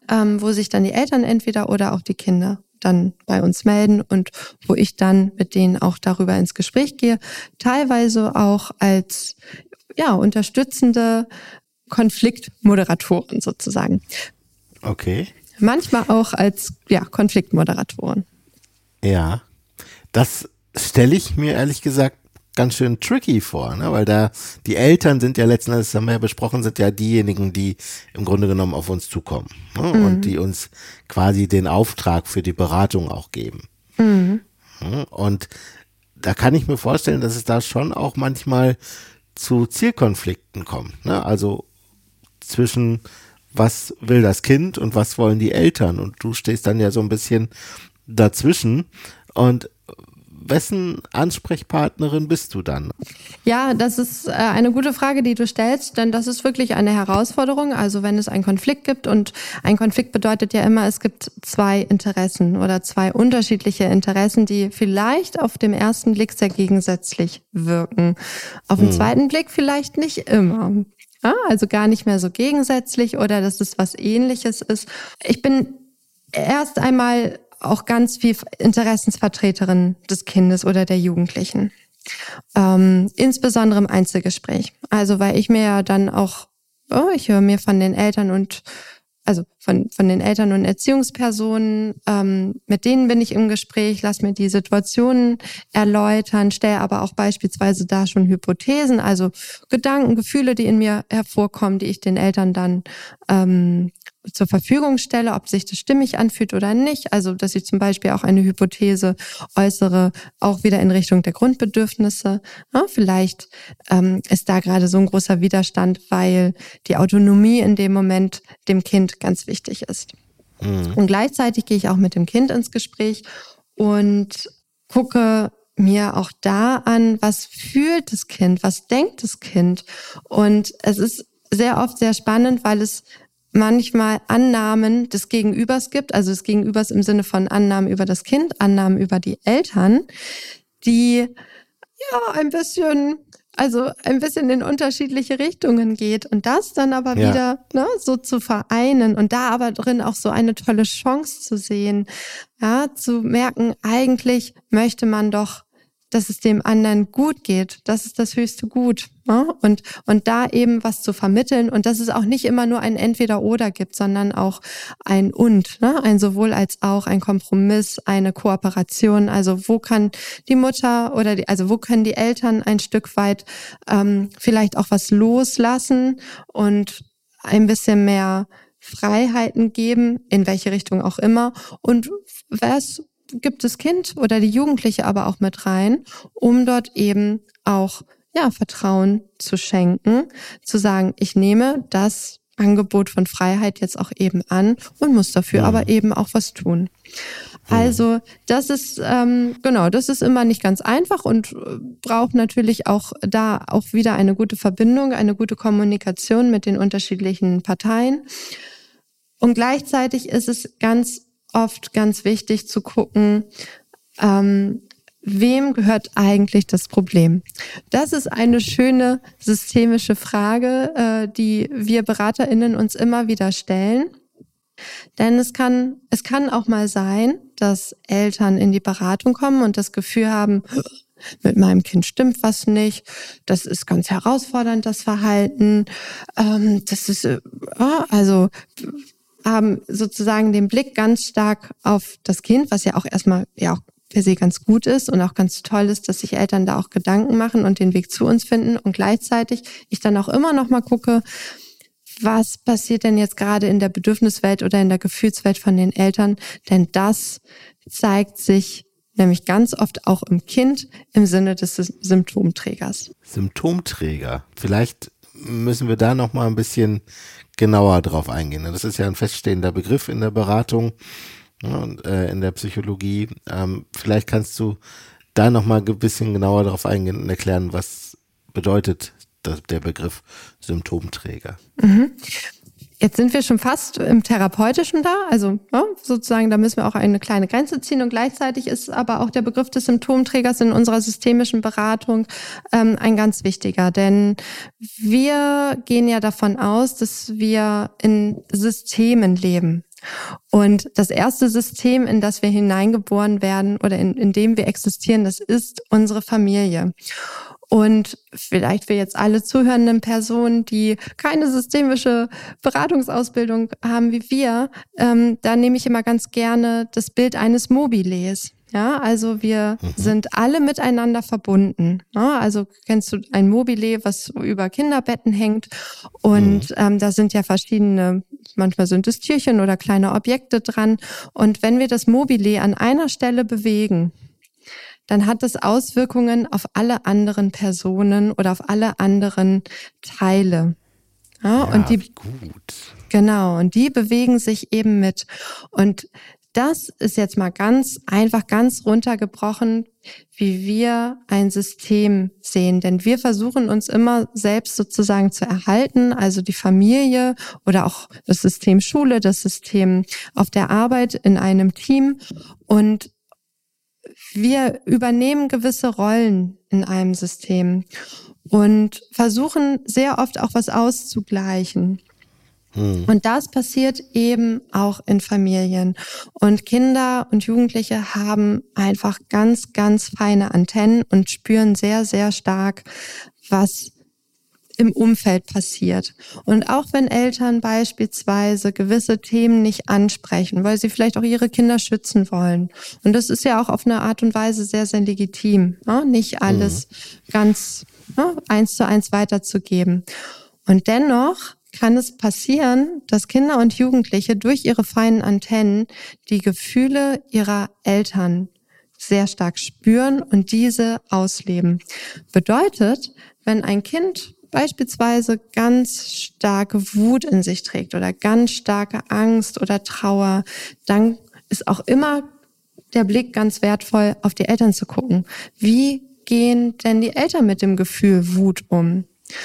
ähm, wo sich dann die Eltern entweder oder auch die Kinder dann bei uns melden und wo ich dann mit denen auch darüber ins Gespräch gehe, teilweise auch als ja unterstützende Konfliktmoderatoren sozusagen. Okay. Manchmal auch als ja Konfliktmoderatoren. Ja, das stelle ich mir ehrlich gesagt ganz schön tricky vor, ne? Weil da die Eltern sind ja letzten Endes, haben wir ja besprochen, sind ja diejenigen, die im Grunde genommen auf uns zukommen, ne? Mhm. Und die uns quasi den Auftrag für die Beratung auch geben. Mhm. Und da kann ich mir vorstellen, dass es da schon auch manchmal zu Zielkonflikten kommt, ne? Also zwischen was will das Kind und was wollen die Eltern, und du stehst dann ja so ein bisschen dazwischen. Und wessen Ansprechpartnerin bist du dann? Ja, das ist eine gute Frage, die du stellst, denn das ist wirklich eine Herausforderung. Also wenn es einen Konflikt gibt, und ein Konflikt bedeutet ja immer, es gibt zwei Interessen oder zwei unterschiedliche Interessen, die vielleicht auf dem ersten Blick sehr gegensätzlich wirken. Auf den hm. zweiten Blick vielleicht nicht immer. Ja, also gar nicht mehr so gegensätzlich oder dass es was Ähnliches ist. Ich bin erst einmal auch ganz viel Interessensvertreterin des Kindes oder der Jugendlichen. Ähm, insbesondere im Einzelgespräch. Also weil ich mir ja dann auch, oh, ich höre mir von den Eltern und also von von den Eltern und Erziehungspersonen, ähm, mit denen bin ich im Gespräch, lass mir die Situationen erläutern, stelle aber auch beispielsweise da schon Hypothesen, also Gedanken, Gefühle, die in mir hervorkommen, die ich den Eltern dann ähm, zur Verfügung stelle, ob sich das stimmig anfühlt oder nicht. Also, dass ich zum Beispiel auch eine Hypothese äußere, auch wieder in Richtung der Grundbedürfnisse. Ja, vielleicht ähm, ist da gerade so ein großer Widerstand, weil die Autonomie in dem Moment dem Kind ganz wichtig ist. Mhm. Und gleichzeitig gehe ich auch mit dem Kind ins Gespräch und gucke mir auch da an, was fühlt das Kind, was denkt das Kind. Und es ist sehr oft sehr spannend, weil es manchmal Annahmen des Gegenübers gibt, also des Gegenübers im Sinne von Annahmen über das Kind, Annahmen über die Eltern, die ja ein bisschen, also ein bisschen in unterschiedliche Richtungen geht, und das dann aber ja. wieder ne, so zu vereinen und da aber drin auch so eine tolle Chance zu sehen, ja, zu merken, eigentlich möchte man doch, dass es dem anderen gut geht. Das ist das höchste Gut. Ja? Und, und da eben was zu vermitteln, und dass es auch nicht immer nur ein Entweder-Oder gibt, sondern auch ein Und, ne? Ein sowohl als auch, ein Kompromiss, eine Kooperation. Also wo kann die Mutter oder die, also wo können die Eltern ein Stück weit ähm, vielleicht auch was loslassen und ein bisschen mehr Freiheiten geben, in welche Richtung auch immer. Und was gibt das Kind oder die Jugendliche aber auch mit rein, um dort eben auch ja Vertrauen zu schenken, zu sagen, ich nehme das Angebot von Freiheit jetzt auch eben an und muss dafür ja. aber eben auch was tun. Ja. Also das ist ähm, genau, das ist immer nicht ganz einfach und äh, braucht natürlich auch da auch wieder eine gute Verbindung, eine gute Kommunikation mit den unterschiedlichen Parteien. Und gleichzeitig ist es ganz oft ganz wichtig zu gucken, ähm, wem gehört eigentlich das Problem? Das ist eine schöne systemische Frage, äh, die wir BeraterInnen uns immer wieder stellen. Denn es kann, es kann auch mal sein, dass Eltern in die Beratung kommen und das Gefühl haben, mit meinem Kind stimmt was nicht, das ist ganz herausfordernd, das Verhalten, ähm, das ist, äh, also haben sozusagen den Blick ganz stark auf das Kind, was ja auch erstmal ja auch per se ganz gut ist und auch ganz toll ist, dass sich Eltern da auch Gedanken machen und den Weg zu uns finden, und gleichzeitig ich dann auch immer noch mal gucke, was passiert denn jetzt gerade in der Bedürfniswelt oder in der Gefühlswelt von den Eltern, denn das zeigt sich nämlich ganz oft auch im Kind im Sinne des Symptomträgers. Symptomträger. Vielleicht müssen wir da noch mal ein bisschen genauer drauf eingehen. Das ist ja ein feststehender Begriff in der Beratung und äh, in der Psychologie. Ähm, vielleicht kannst du da noch mal ein bisschen genauer drauf eingehen und erklären, was bedeutet das, der Begriff Symptomträger. Mhm. Jetzt sind wir schon fast im Therapeutischen da, also ja, sozusagen, da müssen wir auch eine kleine Grenze ziehen, und gleichzeitig ist aber auch der Begriff des Symptomträgers in unserer systemischen Beratung ähm, ein ganz wichtiger, denn wir gehen ja davon aus, dass wir in Systemen leben. Und das erste System, in das wir hineingeboren werden oder in, in dem wir existieren, das ist unsere Familie. Und vielleicht für jetzt alle zuhörenden Personen, die keine systemische Beratungsausbildung haben wie wir, ähm, da nehme ich immer ganz gerne das Bild eines Mobiles. Ja, also wir mhm. sind alle miteinander verbunden. Ja, also kennst du ein Mobile, was über Kinderbetten hängt und mhm. ähm, da sind ja verschiedene, manchmal sind es Tierchen oder kleine Objekte dran. Und wenn wir das Mobile an einer Stelle bewegen, dann hat das Auswirkungen auf alle anderen Personen oder auf alle anderen Teile. Ja, ja, und die, gut. Genau, und die bewegen sich eben mit. Und das ist jetzt mal ganz einfach, ganz runtergebrochen, wie wir ein System sehen. Denn wir versuchen uns immer selbst sozusagen zu erhalten, also die Familie oder auch das System Schule, das System auf der Arbeit in einem Team. Und wir übernehmen gewisse Rollen in einem System und versuchen sehr oft auch was auszugleichen. Und das passiert eben auch in Familien. Und Kinder und Jugendliche haben einfach ganz, ganz feine Antennen und spüren sehr, sehr stark, was im Umfeld passiert. Und auch wenn Eltern beispielsweise gewisse Themen nicht ansprechen, weil sie vielleicht auch ihre Kinder schützen wollen. Und das ist ja auch auf eine Art und Weise sehr, sehr legitim, ne? Nicht alles mhm. ganz ne, eins zu eins weiterzugeben. Und dennoch kann es passieren, dass Kinder und Jugendliche durch ihre feinen Antennen die Gefühle ihrer Eltern sehr stark spüren und diese ausleben. Bedeutet, wenn ein Kind beispielsweise ganz starke Wut in sich trägt oder ganz starke Angst oder Trauer, dann ist auch immer der Blick ganz wertvoll, auf die Eltern zu gucken. Wie gehen denn die Eltern mit dem Gefühl Wut um?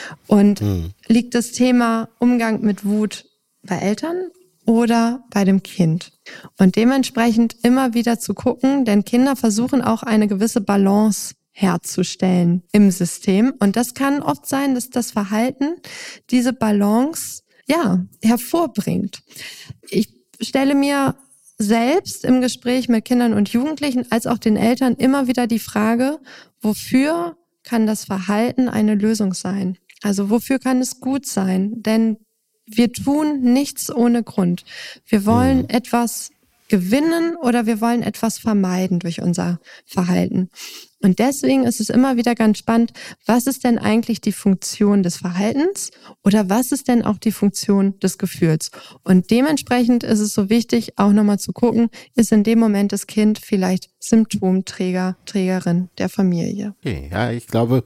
Und hm. liegt das Thema Umgang mit Wut bei Eltern oder bei dem Kind? Und dementsprechend immer wieder zu gucken, denn Kinder versuchen auch eine gewisse Balance herzustellen im System. Und das kann oft sein, dass das Verhalten diese Balance ja hervorbringt. Ich stelle mir selbst im Gespräch mit Kindern und Jugendlichen als auch den Eltern immer wieder die Frage, wofür kann das Verhalten eine Lösung sein? Also wofür kann es gut sein? Denn wir tun nichts ohne Grund. Wir wollen mhm. etwas gewinnen oder wir wollen etwas vermeiden durch unser Verhalten. Und deswegen ist es immer wieder ganz spannend, was ist denn eigentlich die Funktion des Verhaltens oder was ist denn auch die Funktion des Gefühls? Und dementsprechend ist es so wichtig, auch nochmal zu gucken, ist in dem Moment das Kind vielleicht Symptomträger, Trägerin der Familie. Okay, ja, ich glaube,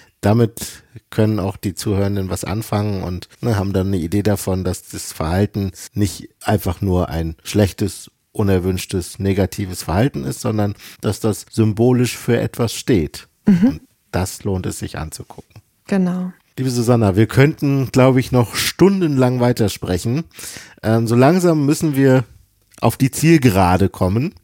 damit können auch die Zuhörenden was anfangen und ne, haben dann eine Idee davon, dass das Verhalten nicht einfach nur ein schlechtes, unerwünschtes, negatives Verhalten ist, sondern dass das symbolisch für etwas steht. Mhm. Und das lohnt es sich anzugucken. Genau. Liebe Susanna, wir könnten, glaube ich, noch stundenlang weitersprechen. Ähm, so langsam müssen wir auf die Zielgerade kommen.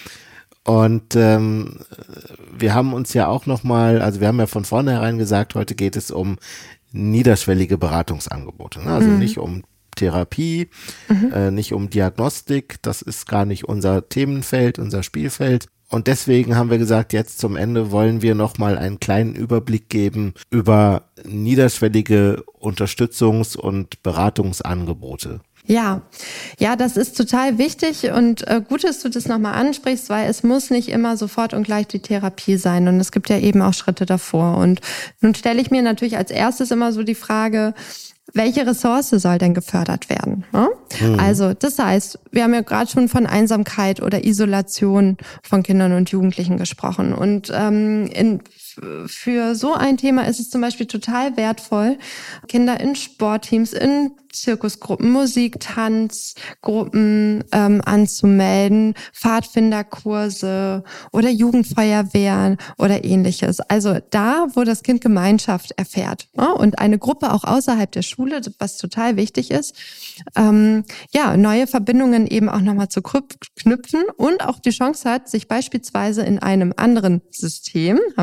Und ähm, wir haben uns ja auch nochmal, also wir haben ja von vornherein gesagt, heute geht es um niederschwellige Beratungsangebote. Ne? Also mhm. nicht um Therapie, mhm. äh, nicht um Diagnostik, das ist gar nicht unser Themenfeld, unser Spielfeld. Und deswegen haben wir gesagt, jetzt zum Ende wollen wir nochmal einen kleinen Überblick geben über niederschwellige Unterstützungs- und Beratungsangebote. Ja, ja, das ist total wichtig und äh, gut, dass du das nochmal ansprichst, weil es muss nicht immer sofort und gleich die Therapie sein und es gibt ja eben auch Schritte davor. Und nun stelle ich mir natürlich als erstes immer so die Frage, welche Ressource soll denn gefördert werden? Ja? Mhm. Also das heißt, wir haben ja gerade schon von Einsamkeit oder Isolation von Kindern und Jugendlichen gesprochen und ähm, in für so ein Thema ist es zum Beispiel total wertvoll, Kinder in Sportteams, in Zirkusgruppen, Musik, Tanzgruppen ähm, anzumelden, Pfadfinderkurse oder Jugendfeuerwehren oder ähnliches. Also da, wo das Kind Gemeinschaft erfährt, ja, und eine Gruppe auch außerhalb der Schule, was total wichtig ist, ähm, ja, neue Verbindungen eben auch nochmal zu knüpfen und auch die Chance hat, sich beispielsweise in einem anderen System, haben wir ja gerade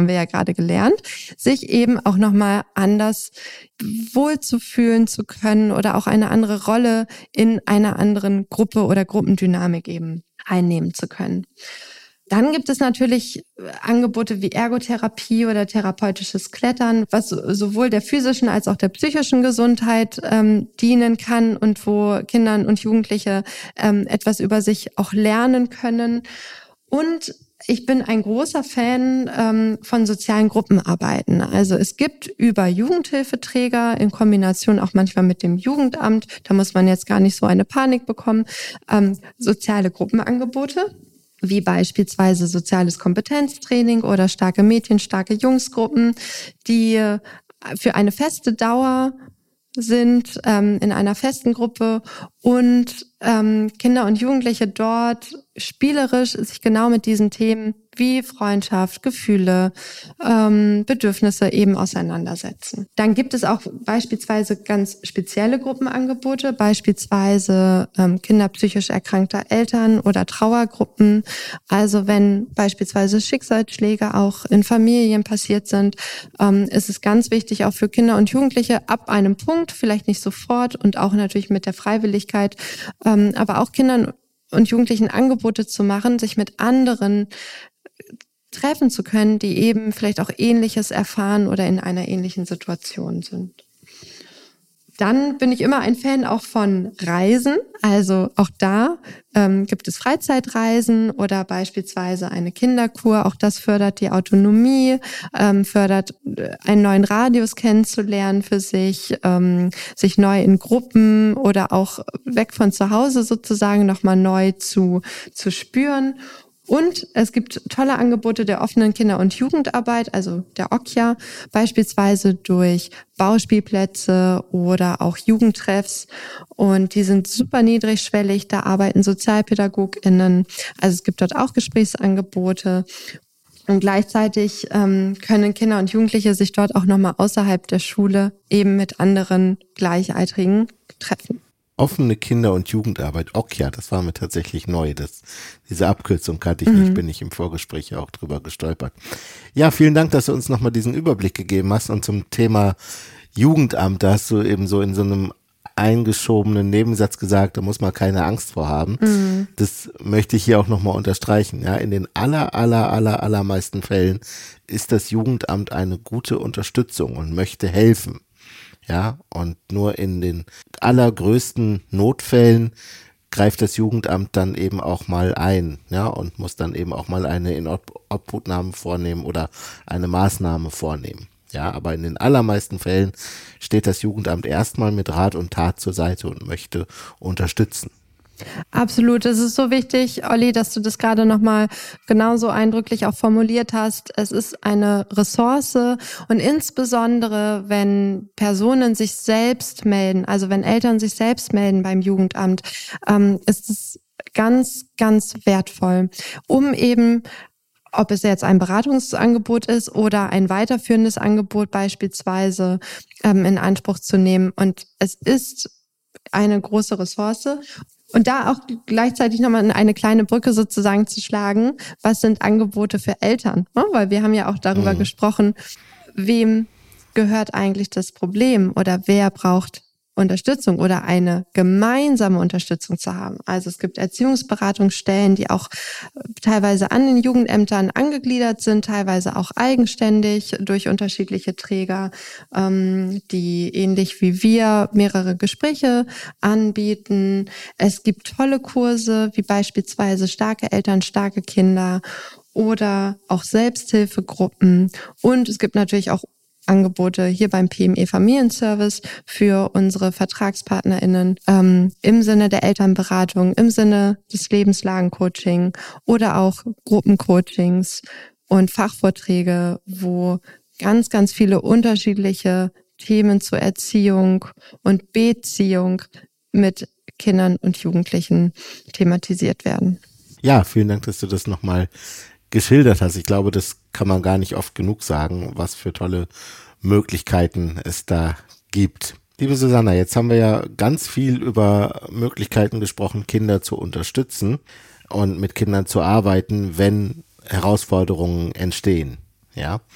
gerade gelernt, sich eben auch nochmal anders wohlzufühlen zu können oder auch eine andere Rolle in einer anderen Gruppe oder Gruppendynamik eben einnehmen zu können. Dann gibt es natürlich Angebote wie Ergotherapie oder therapeutisches Klettern, was sowohl der physischen als auch der psychischen Gesundheit ähm, dienen kann und wo Kinder und Jugendliche ähm, etwas über sich auch lernen können. Und ich bin ein großer Fan ähm, von sozialen Gruppenarbeiten. Also es gibt über Jugendhilfeträger in Kombination auch manchmal mit dem Jugendamt, da muss man jetzt gar nicht so eine Panik bekommen, ähm, soziale Gruppenangebote, wie beispielsweise soziales Kompetenztraining oder starke Mädchen, starke Jungsgruppen, die für eine feste Dauer sind, ähm, in einer festen Gruppe und ähm, Kinder und Jugendliche dort spielerisch sich genau mit diesen Themen wie Freundschaft, Gefühle, ähm, Bedürfnisse eben auseinandersetzen. Dann gibt es auch beispielsweise ganz spezielle Gruppenangebote, beispielsweise ähm, Kinder psychisch erkrankter Eltern oder Trauergruppen. Also wenn beispielsweise Schicksalsschläge auch in Familien passiert sind, ähm, ist es ganz wichtig, auch für Kinder und Jugendliche ab einem Punkt, vielleicht nicht sofort und auch natürlich mit der Freiwilligkeit, ähm, aber auch Kindern und Jugendlichen Angebote zu machen, sich mit anderen treffen zu können, die eben vielleicht auch Ähnliches erfahren oder in einer ähnlichen Situation sind. Dann bin ich immer ein Fan auch von Reisen. Also auch da ähm, gibt es Freizeitreisen oder beispielsweise eine Kinderkur. Auch das fördert die Autonomie, ähm, fördert einen neuen Radius kennenzulernen für sich, ähm, sich neu in Gruppen oder auch weg von zu Hause sozusagen nochmal neu zu, zu spüren. Und es gibt tolle Angebote der offenen Kinder- und Jugendarbeit, also der O K J A, beispielsweise durch Bauspielplätze oder auch Jugendtreffs. Und die sind super niedrigschwellig, da arbeiten SozialpädagogInnen. Also es gibt dort auch Gesprächsangebote. Und gleichzeitig ähm, können Kinder und Jugendliche sich dort auch nochmal außerhalb der Schule eben mit anderen Gleichaltrigen treffen. Offene Kinder- und Jugendarbeit, O K J A, das war mir tatsächlich neu. Das, diese Abkürzung kannte ich nicht, mhm. bin ich im Vorgespräch auch drüber gestolpert. Ja, vielen Dank, dass du uns nochmal diesen Überblick gegeben hast. Und zum Thema Jugendamt, da hast du eben so in so einem eingeschobenen Nebensatz gesagt, da muss man keine Angst vor haben. Mhm. Das möchte ich hier auch nochmal unterstreichen. Ja, in den aller, aller, aller, allermeisten Fällen ist das Jugendamt eine gute Unterstützung und möchte helfen. Ja, und nur in den allergrößten Notfällen greift das Jugendamt dann eben auch mal ein, ja, und muss dann eben auch mal eine Inobhutnahme vornehmen oder eine Maßnahme vornehmen. Ja, aber in den allermeisten Fällen steht das Jugendamt erstmal mit Rat und Tat zur Seite und möchte unterstützen. Absolut, es ist so wichtig, Olli, dass du das gerade nochmal genauso eindrücklich auch formuliert hast. Es ist eine Ressource und insbesondere, wenn Personen sich selbst melden, also wenn Eltern sich selbst melden beim Jugendamt, ähm, ist es ganz, ganz wertvoll, um eben, ob es jetzt ein Beratungsangebot ist oder ein weiterführendes Angebot beispielsweise ähm, in Anspruch zu nehmen. Und es ist eine große Ressource. Und da auch gleichzeitig nochmal eine kleine Brücke sozusagen zu schlagen, was sind Angebote für Eltern? Weil wir haben ja auch darüber mhm. gesprochen, wem gehört eigentlich das Problem oder wer braucht Unterstützung oder eine gemeinsame Unterstützung zu haben. Also es gibt Erziehungsberatungsstellen, die auch teilweise an den Jugendämtern angegliedert sind, teilweise auch eigenständig durch unterschiedliche Träger, ähm, die ähnlich wie wir mehrere Gespräche anbieten. Es gibt tolle Kurse, wie beispielsweise starke Eltern, starke Kinder oder auch Selbsthilfegruppen. Und es gibt natürlich auch Angebote hier beim P M E Familienservice für unsere VertragspartnerInnen ähm, im Sinne der Elternberatung, im Sinne des Lebenslagencoaching oder auch Gruppencoachings und Fachvorträge, wo ganz, ganz viele unterschiedliche Themen zur Erziehung und Beziehung mit Kindern und Jugendlichen thematisiert werden. Ja, vielen Dank, dass du das nochmal geschildert hast. Ich glaube, das kann man gar nicht oft genug sagen, was für tolle Möglichkeiten es da gibt. Liebe Susanna, jetzt haben wir ja ganz viel über Möglichkeiten gesprochen, Kinder zu unterstützen und mit Kindern zu arbeiten, wenn Herausforderungen entstehen. Ja.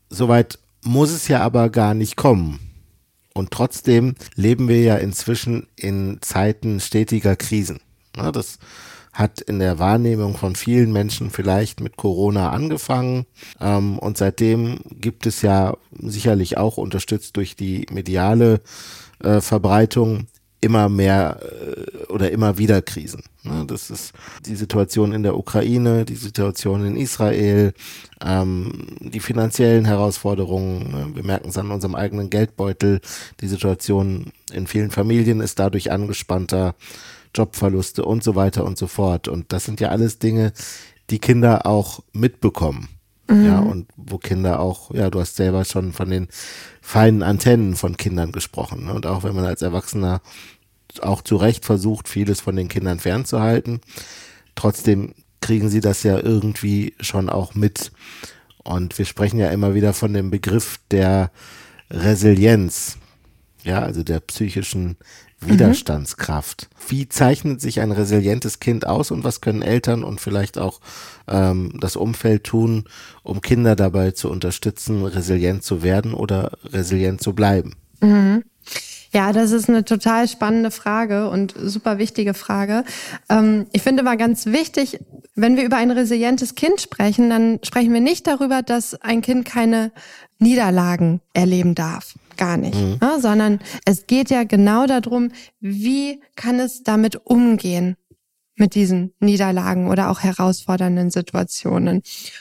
Soweit muss es ja aber gar nicht kommen. Und trotzdem leben wir ja inzwischen in Zeiten stetiger Krisen. Ja, das hat in der Wahrnehmung von vielen Menschen vielleicht mit Corona angefangen. Ähm, und seitdem gibt es ja sicherlich auch unterstützt durch die mediale äh, Verbreitung immer mehr äh, oder immer wieder Krisen. Ne, das ist die Situation in der Ukraine, die Situation in Israel, ähm, die finanziellen Herausforderungen. Ne, wir merken es an unserem eigenen Geldbeutel. Die Situation in vielen Familien ist dadurch angespannter. Jobverluste und so weiter und so fort. Und das sind ja alles Dinge, die Kinder auch mitbekommen. Mhm. Ja, und wo Kinder auch, ja, du hast selber schon von den feinen Antennen von Kindern gesprochen. Ne? Und auch wenn man als Erwachsener auch zu Recht versucht, vieles von den Kindern fernzuhalten, trotzdem kriegen sie das ja irgendwie schon auch mit. Und wir sprechen ja immer wieder von dem Begriff der Resilienz, ja, also der psychischen Widerstandskraft. Mhm. Wie zeichnet sich ein resilientes Kind aus und was können Eltern und vielleicht auch ähm, das Umfeld tun, um Kinder dabei zu unterstützen, resilient zu werden oder resilient zu bleiben? Mhm. Ja, das ist eine total spannende Frage und super wichtige Frage. Ähm, ich finde mal ganz wichtig, wenn wir über ein resilientes Kind sprechen, dann sprechen wir nicht darüber, dass ein Kind keine Niederlagen erleben darf. Gar nicht, mhm. ne? Sondern es geht ja genau darum, wie kann es damit umgehen, mit diesen Niederlagen oder auch herausfordernden Situationen.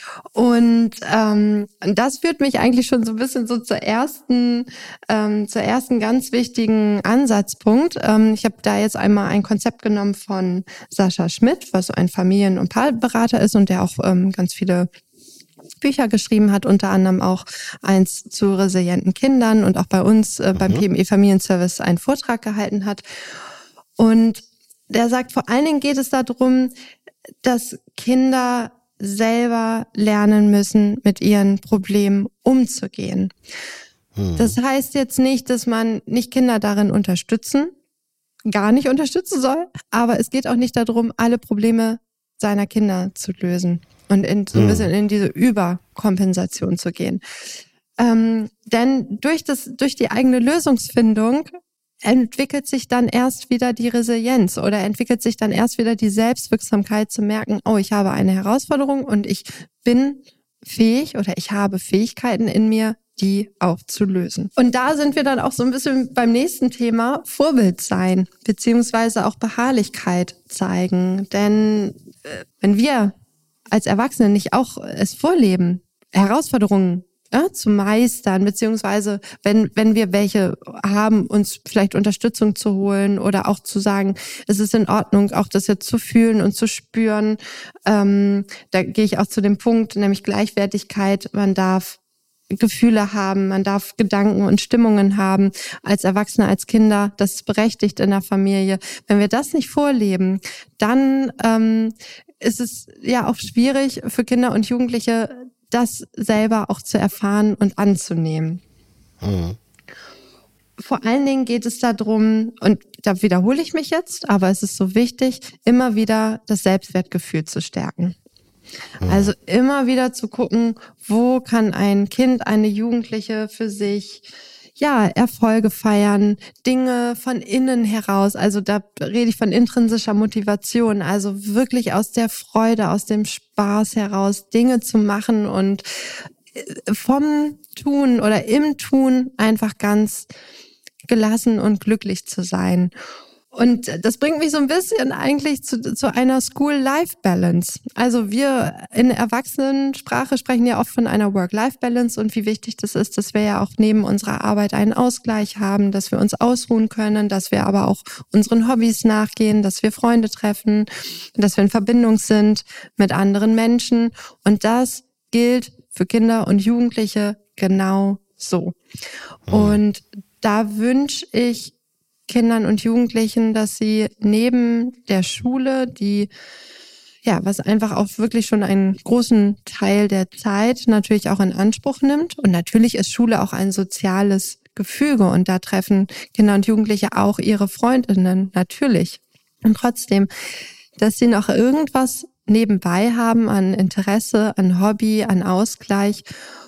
Und ähm, das führt mich eigentlich schon so ein bisschen so zur ersten, ähm, zur ersten ganz wichtigen Ansatzpunkt. Ähm, ich habe da jetzt einmal ein Konzept genommen von Sascha Schmidt, was so ein Familien- und Paarberater ist und der auch ähm, ganz viele Bücher geschrieben hat, unter anderem auch eins zu resilienten Kindern und auch bei uns äh, beim mhm. P M E Familienservice einen Vortrag gehalten hat. Und der sagt, vor allen Dingen geht es darum, dass Kinder selber lernen müssen, mit ihren Problemen umzugehen. Mhm. Das heißt jetzt nicht, dass man nicht Kinder darin unterstützen, gar nicht unterstützen soll, aber es geht auch nicht darum, alle Probleme seiner Kinder zu lösen und in, so ein bisschen in diese Überkompensation zu gehen. Ähm, denn durch das, durch die eigene Lösungsfindung entwickelt sich dann erst wieder die Resilienz oder entwickelt sich dann erst wieder die Selbstwirksamkeit zu merken, oh, ich habe eine Herausforderung und ich bin fähig oder ich habe Fähigkeiten in mir, die auch zu lösen. Und da sind wir dann auch so ein bisschen beim nächsten Thema, Vorbild sein, beziehungsweise auch Beharrlichkeit zeigen. Denn äh, wenn wir als Erwachsene nicht auch es vorleben, Herausforderungen ja, zu meistern, beziehungsweise wenn wenn wir welche haben, uns vielleicht Unterstützung zu holen oder auch zu sagen, es ist in Ordnung, auch das jetzt zu fühlen und zu spüren. Ähm, da gehe ich auch zu dem Punkt, nämlich Gleichwertigkeit. Man darf Gefühle haben, man darf Gedanken und Stimmungen haben, als Erwachsene, als Kinder, das ist berechtigt in der Familie. Wenn wir das nicht vorleben, dann ähm, ist es ja auch schwierig für Kinder und Jugendliche, das selber auch zu erfahren und anzunehmen. Mhm. Vor allen Dingen geht es darum, und da wiederhole ich mich jetzt, aber es ist so wichtig, immer wieder das Selbstwertgefühl zu stärken. Mhm. Also immer wieder zu gucken, wo kann ein Kind, eine Jugendliche für sich ja Erfolge feiern, Dinge von innen heraus, also da rede ich von intrinsischer Motivation, also wirklich aus der Freude, aus dem Spaß heraus Dinge zu machen und vom Tun oder im Tun einfach ganz gelassen und glücklich zu sein. Und das bringt mich so ein bisschen eigentlich zu, zu einer School-Life-Balance. Also wir in Erwachsenensprache sprechen ja oft von einer Work-Life-Balance und wie wichtig das ist, dass wir ja auch neben unserer Arbeit einen Ausgleich haben, dass wir uns ausruhen können, dass wir aber auch unseren Hobbys nachgehen, dass wir Freunde treffen, dass wir in Verbindung sind mit anderen Menschen. Und das gilt für Kinder und Jugendliche genau so. Mhm. Und da wünsche ich Kindern und Jugendlichen, dass sie neben der Schule, die ja, was einfach auch wirklich schon einen großen Teil der Zeit natürlich auch in Anspruch nimmt. Und natürlich ist Schule auch ein soziales Gefüge und da treffen Kinder und Jugendliche auch ihre Freundinnen, natürlich. Und trotzdem, dass sie noch irgendwas nebenbei haben an Interesse, an Hobby, an Ausgleich,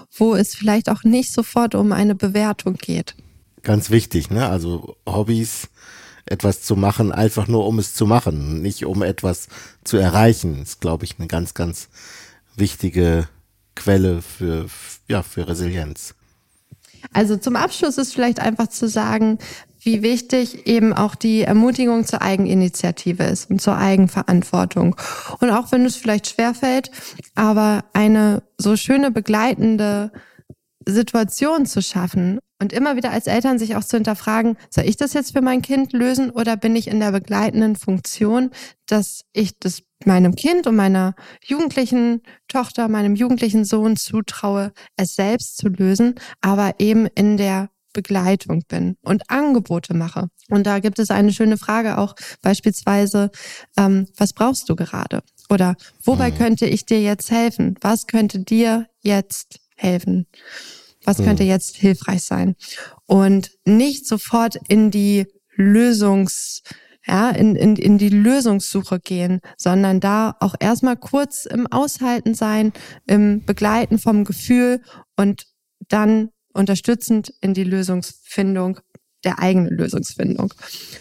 wo es vielleicht auch nicht sofort um eine Bewertung geht. Ganz wichtig, ne? Also Hobbys, etwas zu machen, einfach nur um es zu machen, nicht um etwas zu erreichen, ist, glaube ich, eine ganz, ganz wichtige Quelle für, ja, für Resilienz. Also zum Abschluss ist vielleicht einfach zu sagen, wie wichtig eben auch die Ermutigung zur Eigeninitiative ist und zur Eigenverantwortung. Und auch wenn es vielleicht schwerfällt, aber eine so schöne begleitende Situation zu schaffen und immer wieder als Eltern sich auch zu hinterfragen, soll ich das jetzt für mein Kind lösen oder bin ich in der begleitenden Funktion, dass ich das meinem Kind und meiner jugendlichen Tochter, meinem jugendlichen Sohn zutraue, es selbst zu lösen, aber eben in der Begleitung bin und Angebote mache. Und da gibt es eine schöne Frage auch, beispielsweise, ähm, was brauchst du gerade? Oder wobei könnte ich dir jetzt helfen? Was könnte dir jetzt helfen? Was könnte jetzt hilfreich sein? Und nicht sofort in die Lösungs, ja, in, in, in die Lösungssuche gehen, sondern da auch erstmal kurz im Aushalten sein, im Begleiten vom Gefühl und dann unterstützend in die Lösungsfindung, der eigenen Lösungsfindung.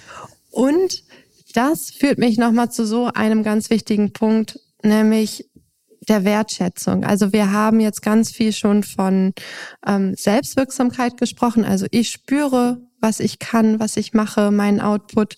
Und das führt mich nochmal zu so einem ganz wichtigen Punkt, nämlich der Wertschätzung. Also wir haben jetzt ganz viel schon von ähm, Selbstwirksamkeit gesprochen. Also ich spüre, was ich kann, was ich mache, meinen Output.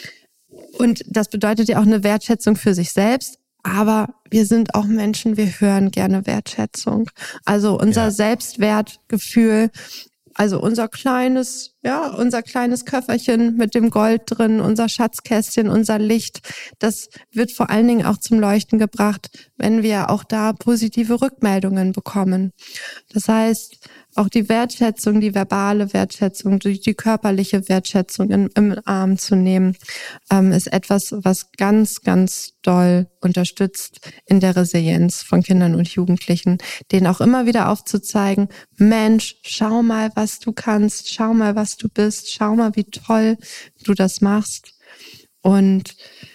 Und das bedeutet ja auch eine Wertschätzung für sich selbst. Aber wir sind auch Menschen, wir hören gerne Wertschätzung. Also unser ja. Selbstwertgefühl, also unser kleines, ja, unser kleines Köfferchen mit dem Gold drin, unser Schatzkästchen, unser Licht, das wird vor allen Dingen auch zum Leuchten gebracht, wenn wir auch da positive Rückmeldungen bekommen. Das heißt, auch die Wertschätzung, die verbale Wertschätzung, die, die körperliche Wertschätzung in, im Arm zu nehmen, ähm, ist etwas, was ganz, ganz doll unterstützt in der Resilienz von Kindern und Jugendlichen, denen auch immer wieder aufzuzeigen, Mensch, schau mal, was du kannst, schau mal, was du bist, schau mal, wie toll du das machst. Und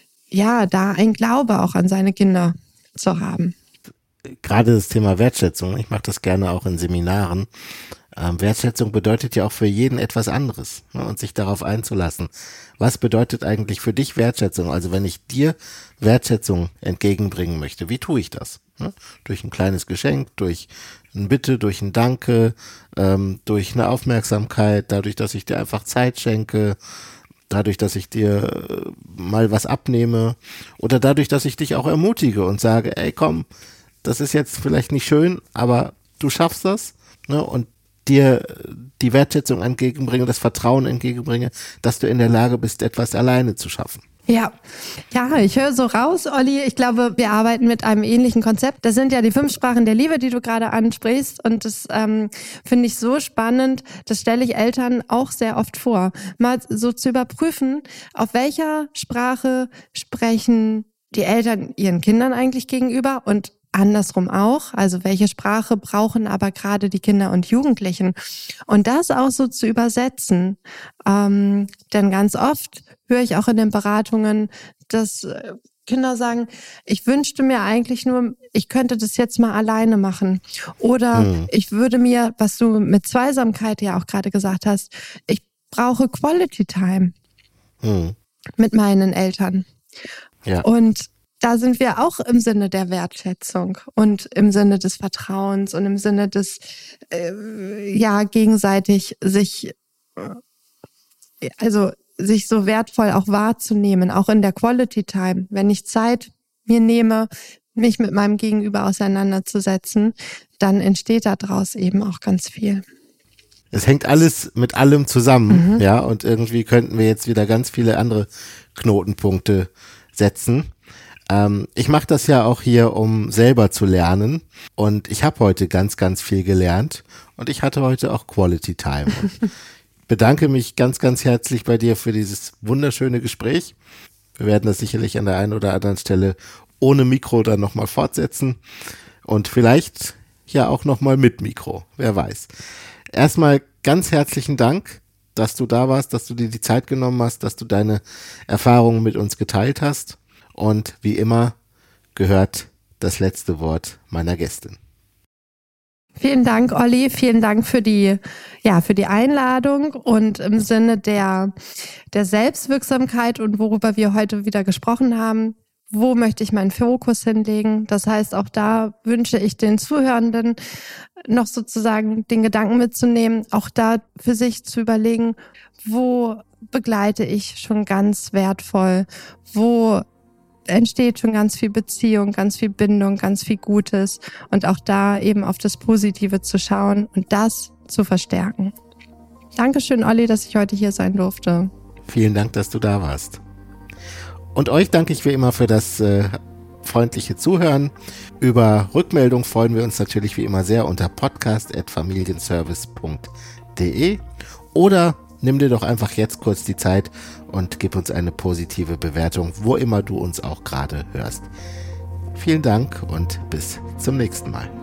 ja, da ein Glaube auch an seine Kinder zu haben. Gerade das Thema Wertschätzung, ich mache das gerne auch in Seminaren. Ähm, Wertschätzung bedeutet ja auch für jeden etwas anderes, ne, und sich darauf einzulassen. Was bedeutet eigentlich für dich Wertschätzung? Also wenn ich dir Wertschätzung entgegenbringen möchte, wie tue ich das? Ne? Durch ein kleines Geschenk, durch ein Bitte, durch ein Danke, ähm, durch eine Aufmerksamkeit, dadurch, dass ich dir einfach Zeit schenke, dadurch, dass ich dir äh, mal was abnehme oder dadurch, dass ich dich auch ermutige und sage, ey komm, das ist jetzt vielleicht nicht schön, aber du schaffst das, ne, und dir die Wertschätzung entgegenbringe, das Vertrauen entgegenbringe, dass du in der Lage bist, etwas alleine zu schaffen. Ja, ja, ich höre so raus, Olli. Ich glaube, wir arbeiten mit einem ähnlichen Konzept. Das sind ja die fünf Sprachen der Liebe, die du gerade ansprichst. Und das ähm, finde ich so spannend. Das stelle ich Eltern auch sehr oft vor. Mal so zu überprüfen, auf welcher Sprache sprechen die Eltern ihren Kindern eigentlich gegenüber und andersrum auch, also welche Sprache brauchen aber gerade die Kinder und Jugendlichen und das auch so zu übersetzen, ähm, denn ganz oft höre ich auch in den Beratungen, dass Kinder sagen, ich wünschte mir eigentlich nur, ich könnte das jetzt mal alleine machen oder hm. ich würde mir, was du mit Zweisamkeit ja auch gerade gesagt hast, ich brauche Quality Time hm. mit meinen Eltern ja. Und da sind wir auch im Sinne der Wertschätzung und im Sinne des Vertrauens und im Sinne des, äh, ja, gegenseitig sich, äh, also sich so wertvoll auch wahrzunehmen, auch in der Quality Time. Wenn ich Zeit mir nehme, mich mit meinem Gegenüber auseinanderzusetzen, dann entsteht daraus eben auch ganz viel. Es hängt alles mit allem zusammen, mhm. ja, und irgendwie könnten wir jetzt wieder ganz viele andere Knotenpunkte setzen. Ähm, ich mache das ja auch hier, um selber zu lernen und ich habe heute ganz, ganz viel gelernt und ich hatte heute auch Quality Time. Und bedanke mich ganz, ganz herzlich bei dir für dieses wunderschöne Gespräch. Wir werden das sicherlich an der einen oder anderen Stelle ohne Mikro dann nochmal fortsetzen und vielleicht ja auch nochmal mit Mikro, wer weiß. Erstmal ganz herzlichen Dank, dass du da warst, dass du dir die Zeit genommen hast, dass du deine Erfahrungen mit uns geteilt hast. Und wie immer gehört das letzte Wort meiner Gästin. Vielen Dank, Olli. Vielen Dank für die, ja, für die Einladung und im Sinne der, der Selbstwirksamkeit und worüber wir heute wieder gesprochen haben. Wo möchte ich meinen Fokus hinlegen? Das heißt, auch da wünsche ich den Zuhörenden noch sozusagen den Gedanken mitzunehmen, auch da für sich zu überlegen, wo begleite ich schon ganz wertvoll, wo entsteht schon ganz viel Beziehung, ganz viel Bindung, ganz viel Gutes und auch da eben auf das Positive zu schauen und das zu verstärken. Dankeschön, Olli, dass ich heute hier sein durfte. Vielen Dank, dass du da warst. Und euch danke ich wie immer für das äh, freundliche Zuhören. Über Rückmeldung freuen wir uns natürlich wie immer sehr unter podcast at familienservice punkt de oder nimm dir doch einfach jetzt kurz die Zeit und gib uns eine positive Bewertung, wo immer du uns auch gerade hörst. Vielen Dank und bis zum nächsten Mal.